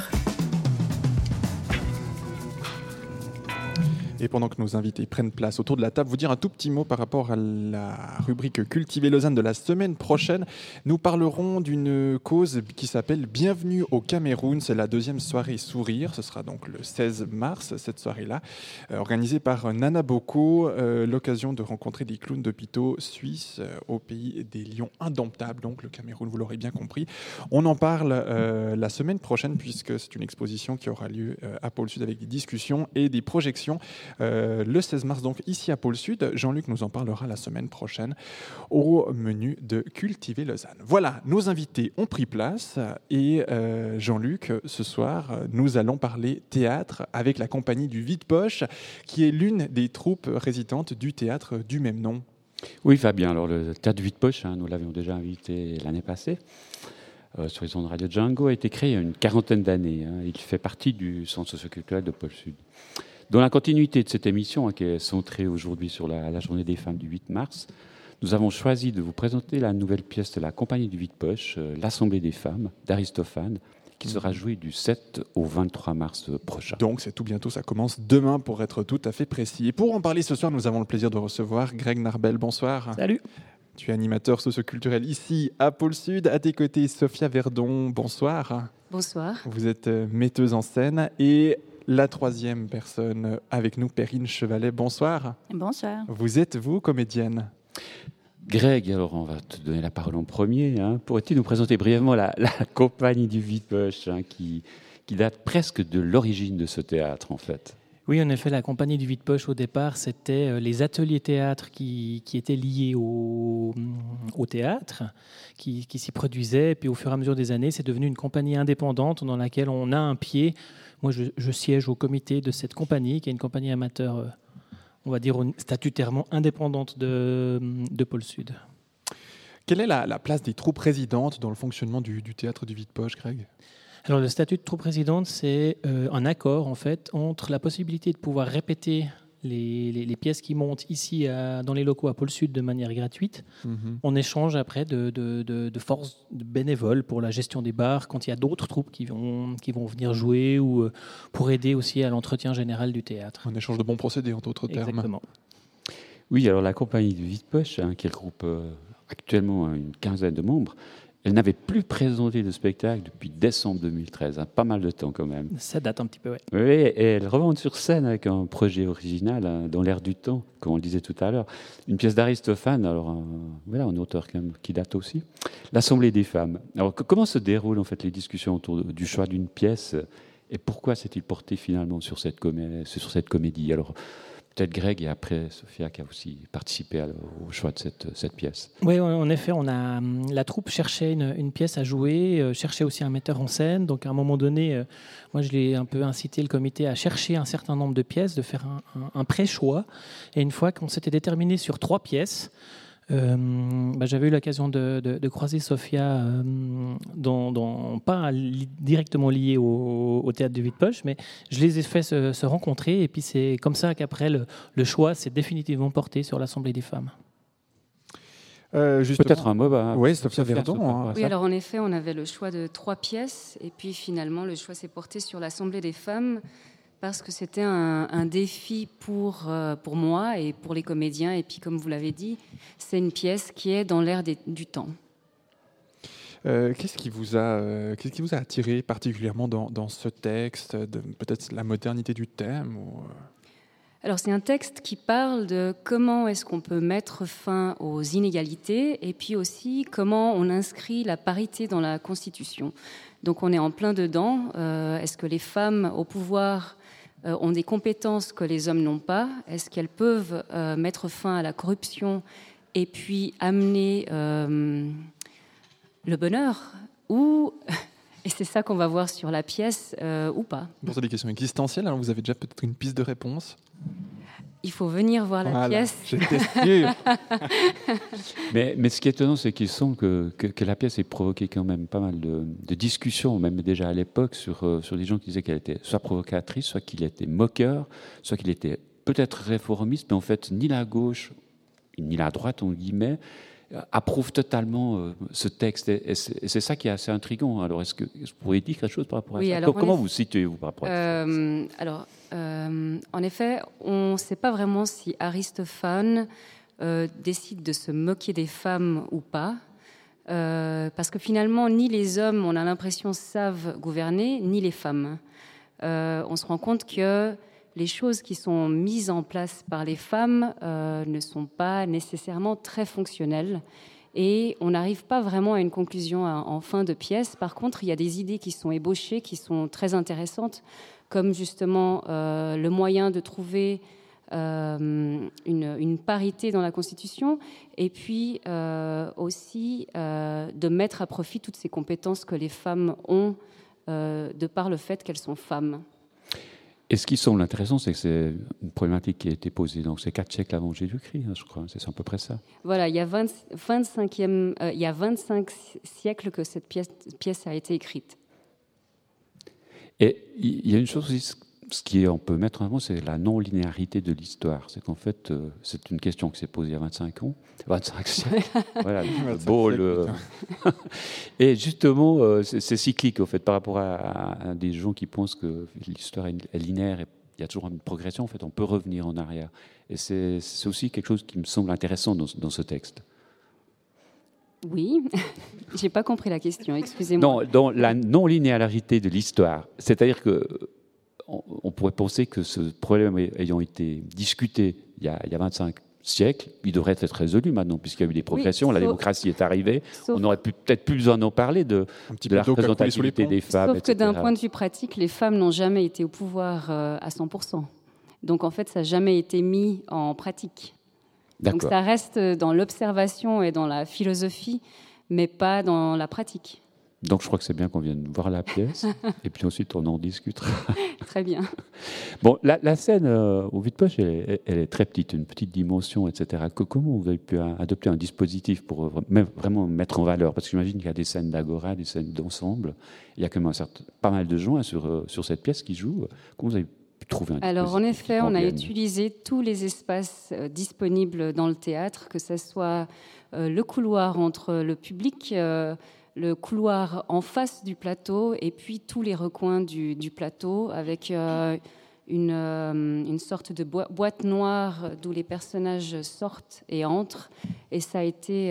Et pendant que nos invités prennent place autour de la table, vous dire un tout petit mot par rapport à la rubrique Cultiver Lausanne de la semaine prochaine. Nous parlerons d'une cause qui s'appelle Bienvenue au Cameroun. C'est la 2e soirée Sourire. Ce sera donc le 16 mars, cette soirée-là, organisée par Nana Boko. L'occasion de rencontrer des clowns d'hôpitaux suisses au pays des lions indomptables, donc le Cameroun, vous l'aurez bien compris. On en parle la semaine prochaine, puisque c'est une exposition qui aura lieu à Pôle Sud avec des discussions et des projections. Le 16 mars, donc ici à Pôle Sud. Jean-Luc nous en parlera la semaine prochaine au menu de Cultiver Lausanne. Voilà, nos invités ont pris place et Jean-Luc, ce soir, nous allons parler théâtre avec la compagnie du Vide-Poche, qui est l'une des troupes résidentes du théâtre du même nom. Oui, Fabien, alors le théâtre du Vide-Poche, nous l'avions déjà invité l'année passée. Sur les ondes de Radio Django, a été créé il y a une 40aine d'années. Il fait partie du centre socioculturel de Pôle Sud. Dans la continuité de cette émission, qui est centrée aujourd'hui sur la journée des femmes du 8 mars, nous avons choisi de vous présenter la nouvelle pièce de la compagnie du Vide-Poche, l'Assemblée des femmes d'Aristophane, qui sera jouée du 7 au 23 mars prochain. Donc c'est tout bientôt, ça commence demain pour être tout à fait précis. Et pour en parler ce soir, nous avons le plaisir de recevoir Greg Narbel. Bonsoir. Salut. Tu es animateur socioculturel ici à Pôle Sud. À tes côtés, Sophia Verdon. Bonsoir. Bonsoir. Vous êtes metteuse en scène. Et la troisième personne avec nous, Perrine Chevalet. Bonsoir. Bonsoir. Vous êtes, vous, comédienne? Greg, alors on va te donner la parole en premier. Pourrais-tu nous présenter brièvement la compagnie du Vide-Poche, qui date presque de l'origine de ce théâtre, en fait? Oui, en effet, la compagnie du Vide-Poche, au départ, c'était les ateliers théâtre qui étaient liés au théâtre, qui s'y produisaient. Et puis, au fur et à mesure des années, c'est devenu une compagnie indépendante dans laquelle on a un pied. Moi, je siège au comité de cette compagnie, qui est une compagnie amateur, on va dire statutairement indépendante de Pôle Sud. Quelle est la place des troupes résidentes dans le fonctionnement du théâtre du Vide-Poche, Greg? Alors, le statut de troupe résidente, c'est un accord, en fait, entre la possibilité de pouvoir répéter les pièces qui montent ici dans les locaux à Pôle Sud de manière gratuite, en échange après de forces de bénévoles pour la gestion des bars, quand il y a d'autres troupes qui vont venir jouer ou pour aider aussi à l'entretien général du théâtre. En échange de bons procédés, en d'autres termes. Exactement. Oui, alors la compagnie du Vide-Poche, qui regroupe actuellement une quinzaine de membres, elle n'avait plus présenté de spectacle depuis décembre 2013, pas mal de temps quand même. Ça date un petit peu, oui. Oui, et elle remonte sur scène avec un projet original, dans l'air du temps, comme on le disait tout à l'heure. Une pièce d'Aristophane, alors voilà, un auteur quand même qui date aussi. L'Assemblée des femmes. Alors comment se déroulent en fait les discussions autour du choix d'une pièce et pourquoi s'est-il porté finalement sur cette comédie? Alors peut-être Greg et après Sophia qui a aussi participé au choix de cette pièce. Oui, en effet, la troupe cherchait une pièce à jouer, cherchait aussi un metteur en scène. Donc à un moment donné, moi je l'ai un peu incité le comité à chercher un certain nombre de pièces, de faire un pré-choix. Et une fois qu'on s'était déterminé sur 3 pièces, j'avais eu l'occasion de croiser Sophia, pas directement liée au théâtre du Vide-Poche, mais je les ai fait se rencontrer, et puis c'est comme ça qu'après le choix s'est définitivement porté sur l'Assemblée des femmes. Peut-être un mot, oui, Sophia Verdon. Oui, alors en effet, on avait le choix de 3 pièces, et puis finalement le choix s'est porté sur l'Assemblée des femmes, parce que c'était un défi pour moi et pour les comédiens. Et puis, comme vous l'avez dit, c'est une pièce qui est dans l'air du temps. Qu'est-ce qui vous a attiré particulièrement dans ce texte, peut-être la modernité du thème Alors, c'est un texte qui parle de comment est-ce qu'on peut mettre fin aux inégalités, et puis aussi comment on inscrit la parité dans la Constitution. Donc, on est en plein dedans. Est-ce que les femmes au pouvoir ont des compétences que les hommes n'ont pas? Est-ce qu'elles peuvent mettre fin à la corruption et puis amener le bonheur et c'est ça qu'on va voir sur la pièce, ou pas? Bon, c'est des questions existentielles, alors vous avez déjà peut-être une piste de réponse? Il faut venir voir la pièce. J'étais sûr. mais ce qui est étonnant, c'est qu'il semble que la pièce ait provoqué quand même pas mal de discussions, même déjà à l'époque, sur des gens qui disaient qu'elle était soit provocatrice, soit qu'il était moqueur, soit qu'il était peut-être réformiste, mais en fait, ni la gauche, ni la droite, en guillemets, approuve totalement ce texte. Et c'est ça qui est assez intriguant. Alors, est-ce que vous pourriez dire quelque chose par rapport à ça? Alors, comment vous situez-vous par rapport à ça? En effet, on ne sait pas vraiment si Aristophane décide de se moquer des femmes ou pas, parce que finalement, ni les hommes, on a l'impression, savent gouverner, ni les femmes. On se rend compte que les choses qui sont mises en place par les femmes ne sont pas nécessairement très fonctionnelles, et on n'arrive pas vraiment à une conclusion en fin de pièce. Par contre, il y a des idées qui sont ébauchées, qui sont très intéressantes, comme justement le moyen de trouver une parité dans la Constitution, et puis aussi de mettre à profit toutes ces compétences que les femmes ont de par le fait qu'elles sont femmes. Et ce qui semble intéressant, c'est que c'est une problématique qui a été posée, donc c'est 4 siècles avant Jésus-Christ, je crois, c'est à peu près ça. Voilà, il y a 25 siècles que cette pièce a été écrite. Et il y a une chose aussi, ce qu'on peut mettre en avant, c'est la non-linéarité de l'histoire. C'est qu'en fait, c'est une question qui s'est posée il y a 25 ans, 25 siècles. Voilà, et justement, c'est cyclique, en fait, par rapport à des gens qui pensent que l'histoire est linéaire et il y a toujours une progression. En fait, on peut revenir en arrière. Et c'est aussi quelque chose qui me semble intéressant dans ce texte. Oui, j'ai pas compris la question, excusez-moi. Non, dans la non-linéarité de l'histoire. C'est-à-dire qu'on pourrait penser que ce problème ayant été discuté il y a 25 siècles, il devrait être résolu maintenant, puisqu'il y a eu des progressions, la démocratie est arrivée, on n'aurait peut-être plus besoin d'en parler de la représentativité des femmes, Sauf que d'un point de vue pratique, les femmes n'ont jamais été au pouvoir à 100%. Donc en fait, ça n'a jamais été mis en pratique. Donc ça reste dans l'observation et dans la philosophie, mais pas dans la pratique. Donc je crois que c'est bien qu'on vienne voir la pièce, et puis ensuite on en discutera. Très bien. Bon, la scène au vide-poche, elle est très petite, une petite dimension, etc. Comment vous avez pu adopter un dispositif pour vraiment mettre en valeur? Parce que j'imagine qu'il y a des scènes d'agora, des scènes d'ensemble. Il y a quand même pas mal de gens sur cette pièce qui jouent. Comment vous avez trouver un dispositif? Alors en effet, on a utilisé tous les espaces disponibles dans le théâtre, que ce soit le couloir entre le public, le couloir en face du plateau et puis tous les recoins du plateau avec une sorte de boîte noire d'où les personnages sortent et entrent. Et ça a été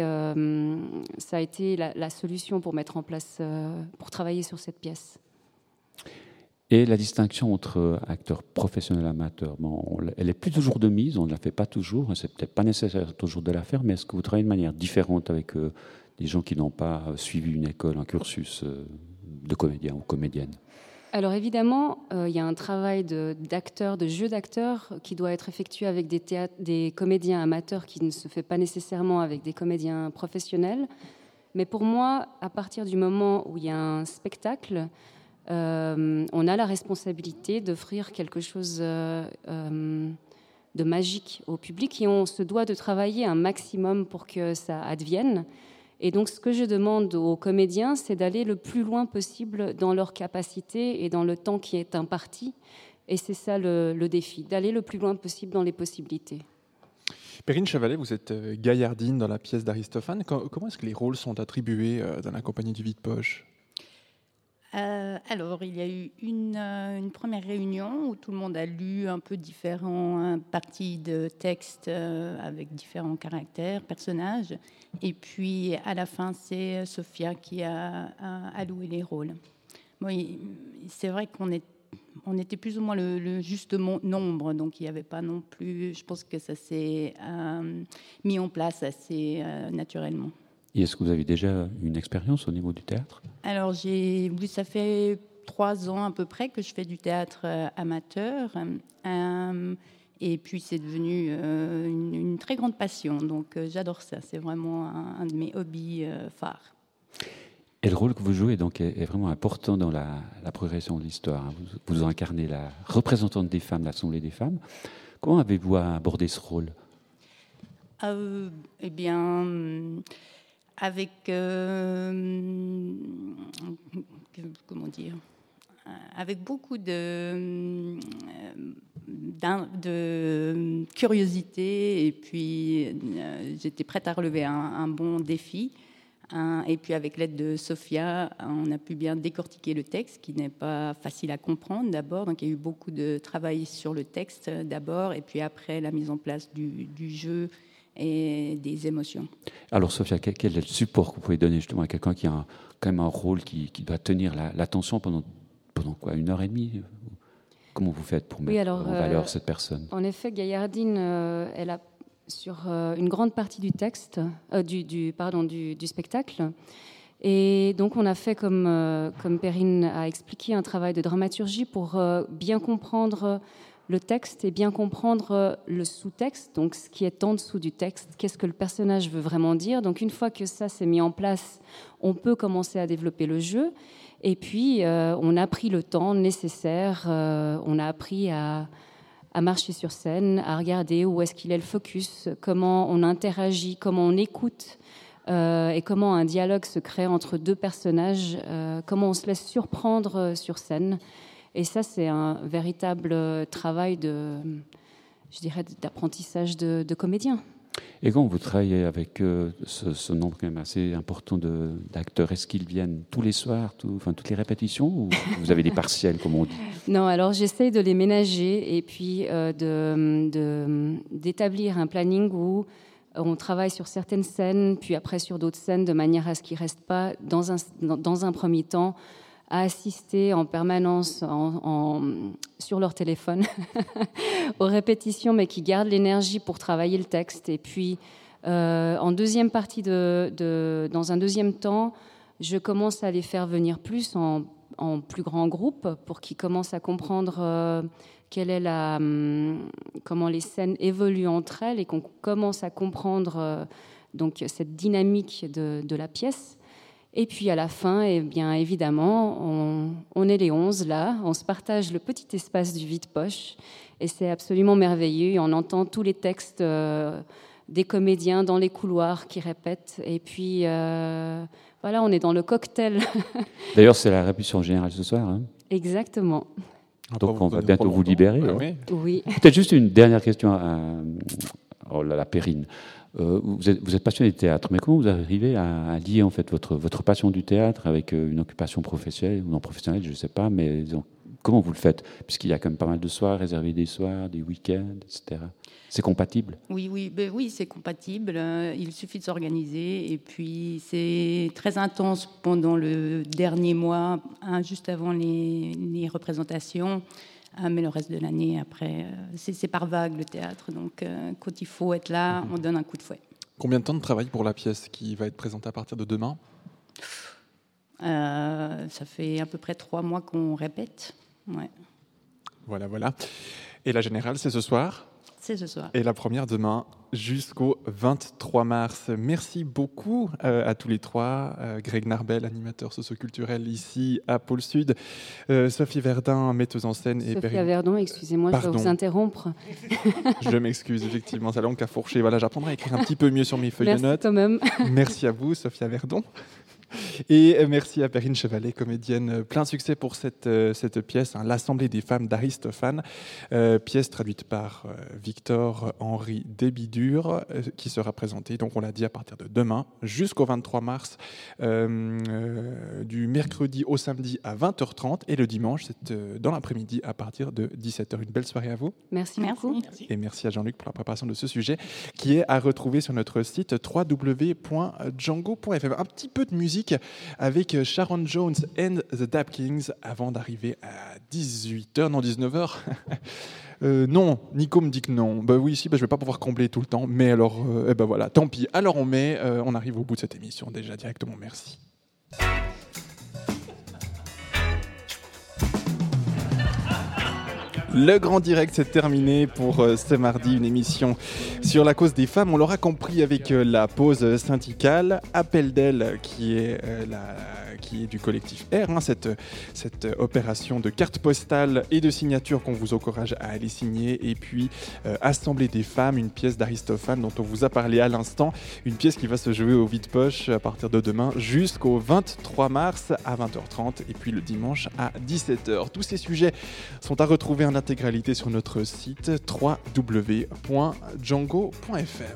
la solution pour mettre en place, pour travailler sur cette pièce. Et la distinction entre acteurs professionnels et amateurs, elle est plus toujours de mise, on ne la fait pas toujours, c'est peut-être pas nécessaire toujours de la faire, mais est-ce que vous travaillez de manière différente avec des gens qui n'ont pas suivi une école, un cursus de comédien ou comédienne? Alors évidemment, il y a un travail d'acteur, de jeu d'acteur qui doit être effectué avec des comédiens amateurs qui ne se fait pas nécessairement avec des comédiens professionnels. Mais pour moi, à partir du moment où il y a un spectacle, on a la responsabilité d'offrir quelque chose de magique au public et on se doit de travailler un maximum pour que ça advienne. Et donc ce que je demande aux comédiens, c'est d'aller le plus loin possible dans leur capacité et dans le temps qui est imparti. Et c'est ça le défi, d'aller le plus loin possible dans les possibilités. Perrine Chavalet, vous êtes gaillardine dans la pièce d'Aristophane. Comment est-ce que les rôles sont attribués dans la compagnie du Vide-Poche ? Alors, il y a eu une première réunion où tout le monde a lu un peu différentes parties de texte avec différents caractères, personnages. Et puis, à la fin, c'est Sophia qui a alloué les rôles. Bon, c'est vrai qu'on était plus ou moins le juste nombre, donc il n'y avait pas non plus... Je pense que ça s'est mis en place assez naturellement. Et est-ce que vous avez déjà une expérience au niveau du théâtre? Alors, ça fait 3 ans à peu près que je fais du théâtre amateur. Et puis, c'est devenu une très grande passion. Donc, j'adore ça. C'est vraiment un de mes hobbies phares. Et le rôle que vous jouez donc, est vraiment important dans la progression de l'histoire. Vous incarnez la représentante des femmes, l'Assemblée des femmes. Comment avez-vous abordé ce rôle? Eh bien... avec, comment dire, avec beaucoup de curiosité et puis j'étais prête à relever un bon défi. Et puis avec l'aide de Sophia, on a pu bien décortiquer le texte qui n'est pas facile à comprendre d'abord. Donc il y a eu beaucoup de travail sur le texte d'abord et puis après la mise en place du jeu et des émotions. Alors Sophia, quel est le support que vous pouvez donner justement à quelqu'un qui a quand même un rôle qui doit tenir l'attention pendant quoi, 1h30? Comment vous faites pour mettre en valeur cette personne? En effet, gaillardine, elle a sur une grande partie du texte, du spectacle. Et donc on a fait, comme Perrine a expliqué, un travail de dramaturgie pour bien comprendre le texte et bien comprendre le sous-texte, donc ce qui est en dessous du texte, qu'est-ce que le personnage veut vraiment dire. Donc une fois que ça s'est mis en place, on peut commencer à développer le jeu. Et puis on a pris le temps nécessaire, on a appris à marcher sur scène, à regarder où est-ce qu'il est le focus, comment on interagit, comment on écoute et comment un dialogue se crée entre deux personnages, comment on se laisse surprendre sur scène. Et ça, c'est un véritable travail d'apprentissage de comédien. Et quand vous travaillez avec ce nombre quand même assez important d'acteurs, est-ce qu'ils viennent tous les soirs, toutes les répétitions, ou vous avez des partiels, comme on dit? Non, alors j'essaye de les ménager et puis d'établir un planning où on travaille sur certaines scènes, puis après sur d'autres scènes, de manière à ce qu'ils ne restent pas, dans un premier temps, à assister en permanence sur leur téléphone aux répétitions, mais qui gardent l'énergie pour travailler le texte. Et puis, en deuxième partie, dans un deuxième temps, je commence à les faire venir plus en plus grand groupe pour qu'ils commencent à comprendre comment les scènes évoluent entre elles et qu'on commence à comprendre donc cette dynamique de la pièce. Et puis à la fin, eh bien évidemment, on est les 11 là, on se partage le petit espace du vide-poche et c'est absolument merveilleux. On entend tous les textes des comédiens dans les couloirs qui répètent. Et puis voilà, on est dans le cocktail. D'ailleurs, c'est la répétition générale ce soir. Hein. Exactement. Donc on va bientôt vous libérer. Oui. Oui. Peut-être juste une dernière question à Perrine. Vous êtes passionné de théâtre, mais comment vous arrivez à lier en fait votre passion du théâtre avec une occupation professionnelle ou non professionnelle, je ne sais pas, mais disons, comment vous le faites? Puisqu'il y a quand même pas mal de soirs, réservés des soirs, des week-ends, etc. C'est compatible? Oui, c'est compatible. Il suffit de s'organiser. Et puis, c'est très intense pendant le dernier mois, juste avant les représentations. Mais le reste de l'année, après, c'est par vague le théâtre. Donc, quand il faut être là, on donne un coup de fouet. Combien de temps de travail pour la pièce qui va être présentée à partir de demain? Ça fait à peu près 3 mois qu'on répète. Ouais. Voilà. Et la générale, c'est ce soir? C'est ce soir. Et la première demain jusqu'au 23 mars. Merci beaucoup à tous les trois. Greg Narbel, animateur socioculturel ici à Pôle Sud. Sophie Verdun, metteuse en scène. Et Sophia Verdon, excusez-moi, je dois vous interrompre. Je m'excuse, effectivement, ça l'oncle à fourcher. Voilà, j'apprendrai à écrire un petit peu mieux sur mes feuilles de notes. Merci quand même. Merci à vous, Sophia Verdon. Et merci à Perrine Chevalet, comédienne. Plein succès pour cette pièce, L'Assemblée des femmes d'Aristophane, pièce traduite par Victor-Henri Desbidures, qui sera présentée, donc on l'a dit, à partir de demain jusqu'au 23 mars, du mercredi au samedi à 20h30 et le dimanche, c'est dans l'après-midi à partir de 17h. Une belle soirée à vous. Merci beaucoup. Et merci à Jean-Luc pour la préparation de ce sujet, qui est à retrouver sur notre site www.django.fm. Un petit peu de musique avec Sharon Jones and the Dap Kings avant d'arriver à 18h, non 19h. Non, Nico me dit que non. Bah oui, si, je vais pas pouvoir combler tout le temps, mais alors, voilà, tant pis. Alors on arrive au bout de cette émission déjà directement. Merci. Le grand direct, c'est terminé pour ce mardi, une émission sur la cause des femmes. On l'aura compris avec la pause syndicale, Appel d'elle qui est du collectif R, cette opération de carte postale et de signature qu'on vous encourage à aller signer, et puis Assemblée des femmes, une pièce d'Aristophane dont on vous a parlé à l'instant, une pièce qui va se jouer au vide-poche à partir de demain jusqu'au 23 mars à 20h30 et puis le dimanche à 17h. Tous ces sujets sont à retrouver en intégralité sur notre site www.django.fm.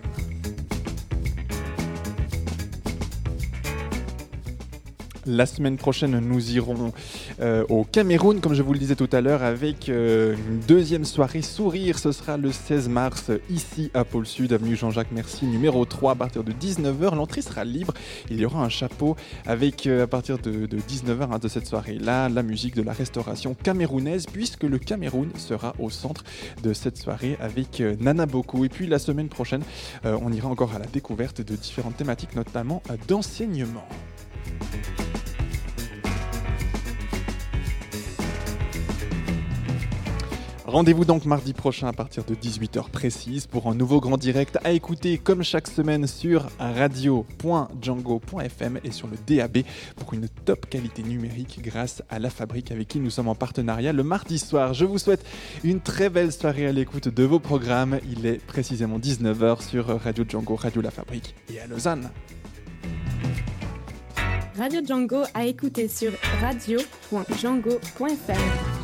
La semaine prochaine, nous irons au Cameroun, comme je vous le disais tout à l'heure, avec une deuxième soirée Sourire. Ce sera le 16 mars, ici à Pôle Sud, avenue Jean-Jacques Mercier, numéro 3, à partir de 19h. L'entrée sera libre. Il y aura un chapeau avec, à partir de 19h de cette soirée-là, la musique de la restauration camerounaise, puisque le Cameroun sera au centre de cette soirée avec Nana Boko. Et puis la semaine prochaine, on ira encore à la découverte de différentes thématiques, notamment d'enseignement. Rendez-vous donc mardi prochain à partir de 18h précise pour un nouveau grand direct à écouter comme chaque semaine sur radio.django.fm et sur le DAB pour une top qualité numérique grâce à La Fabrique avec qui nous sommes en partenariat le mardi soir. Je vous souhaite une très belle soirée à l'écoute de vos programmes. Il est précisément 19h sur Radio Django, Radio La Fabrique et à Lausanne. Radio Django à écouter sur radio.django.fm.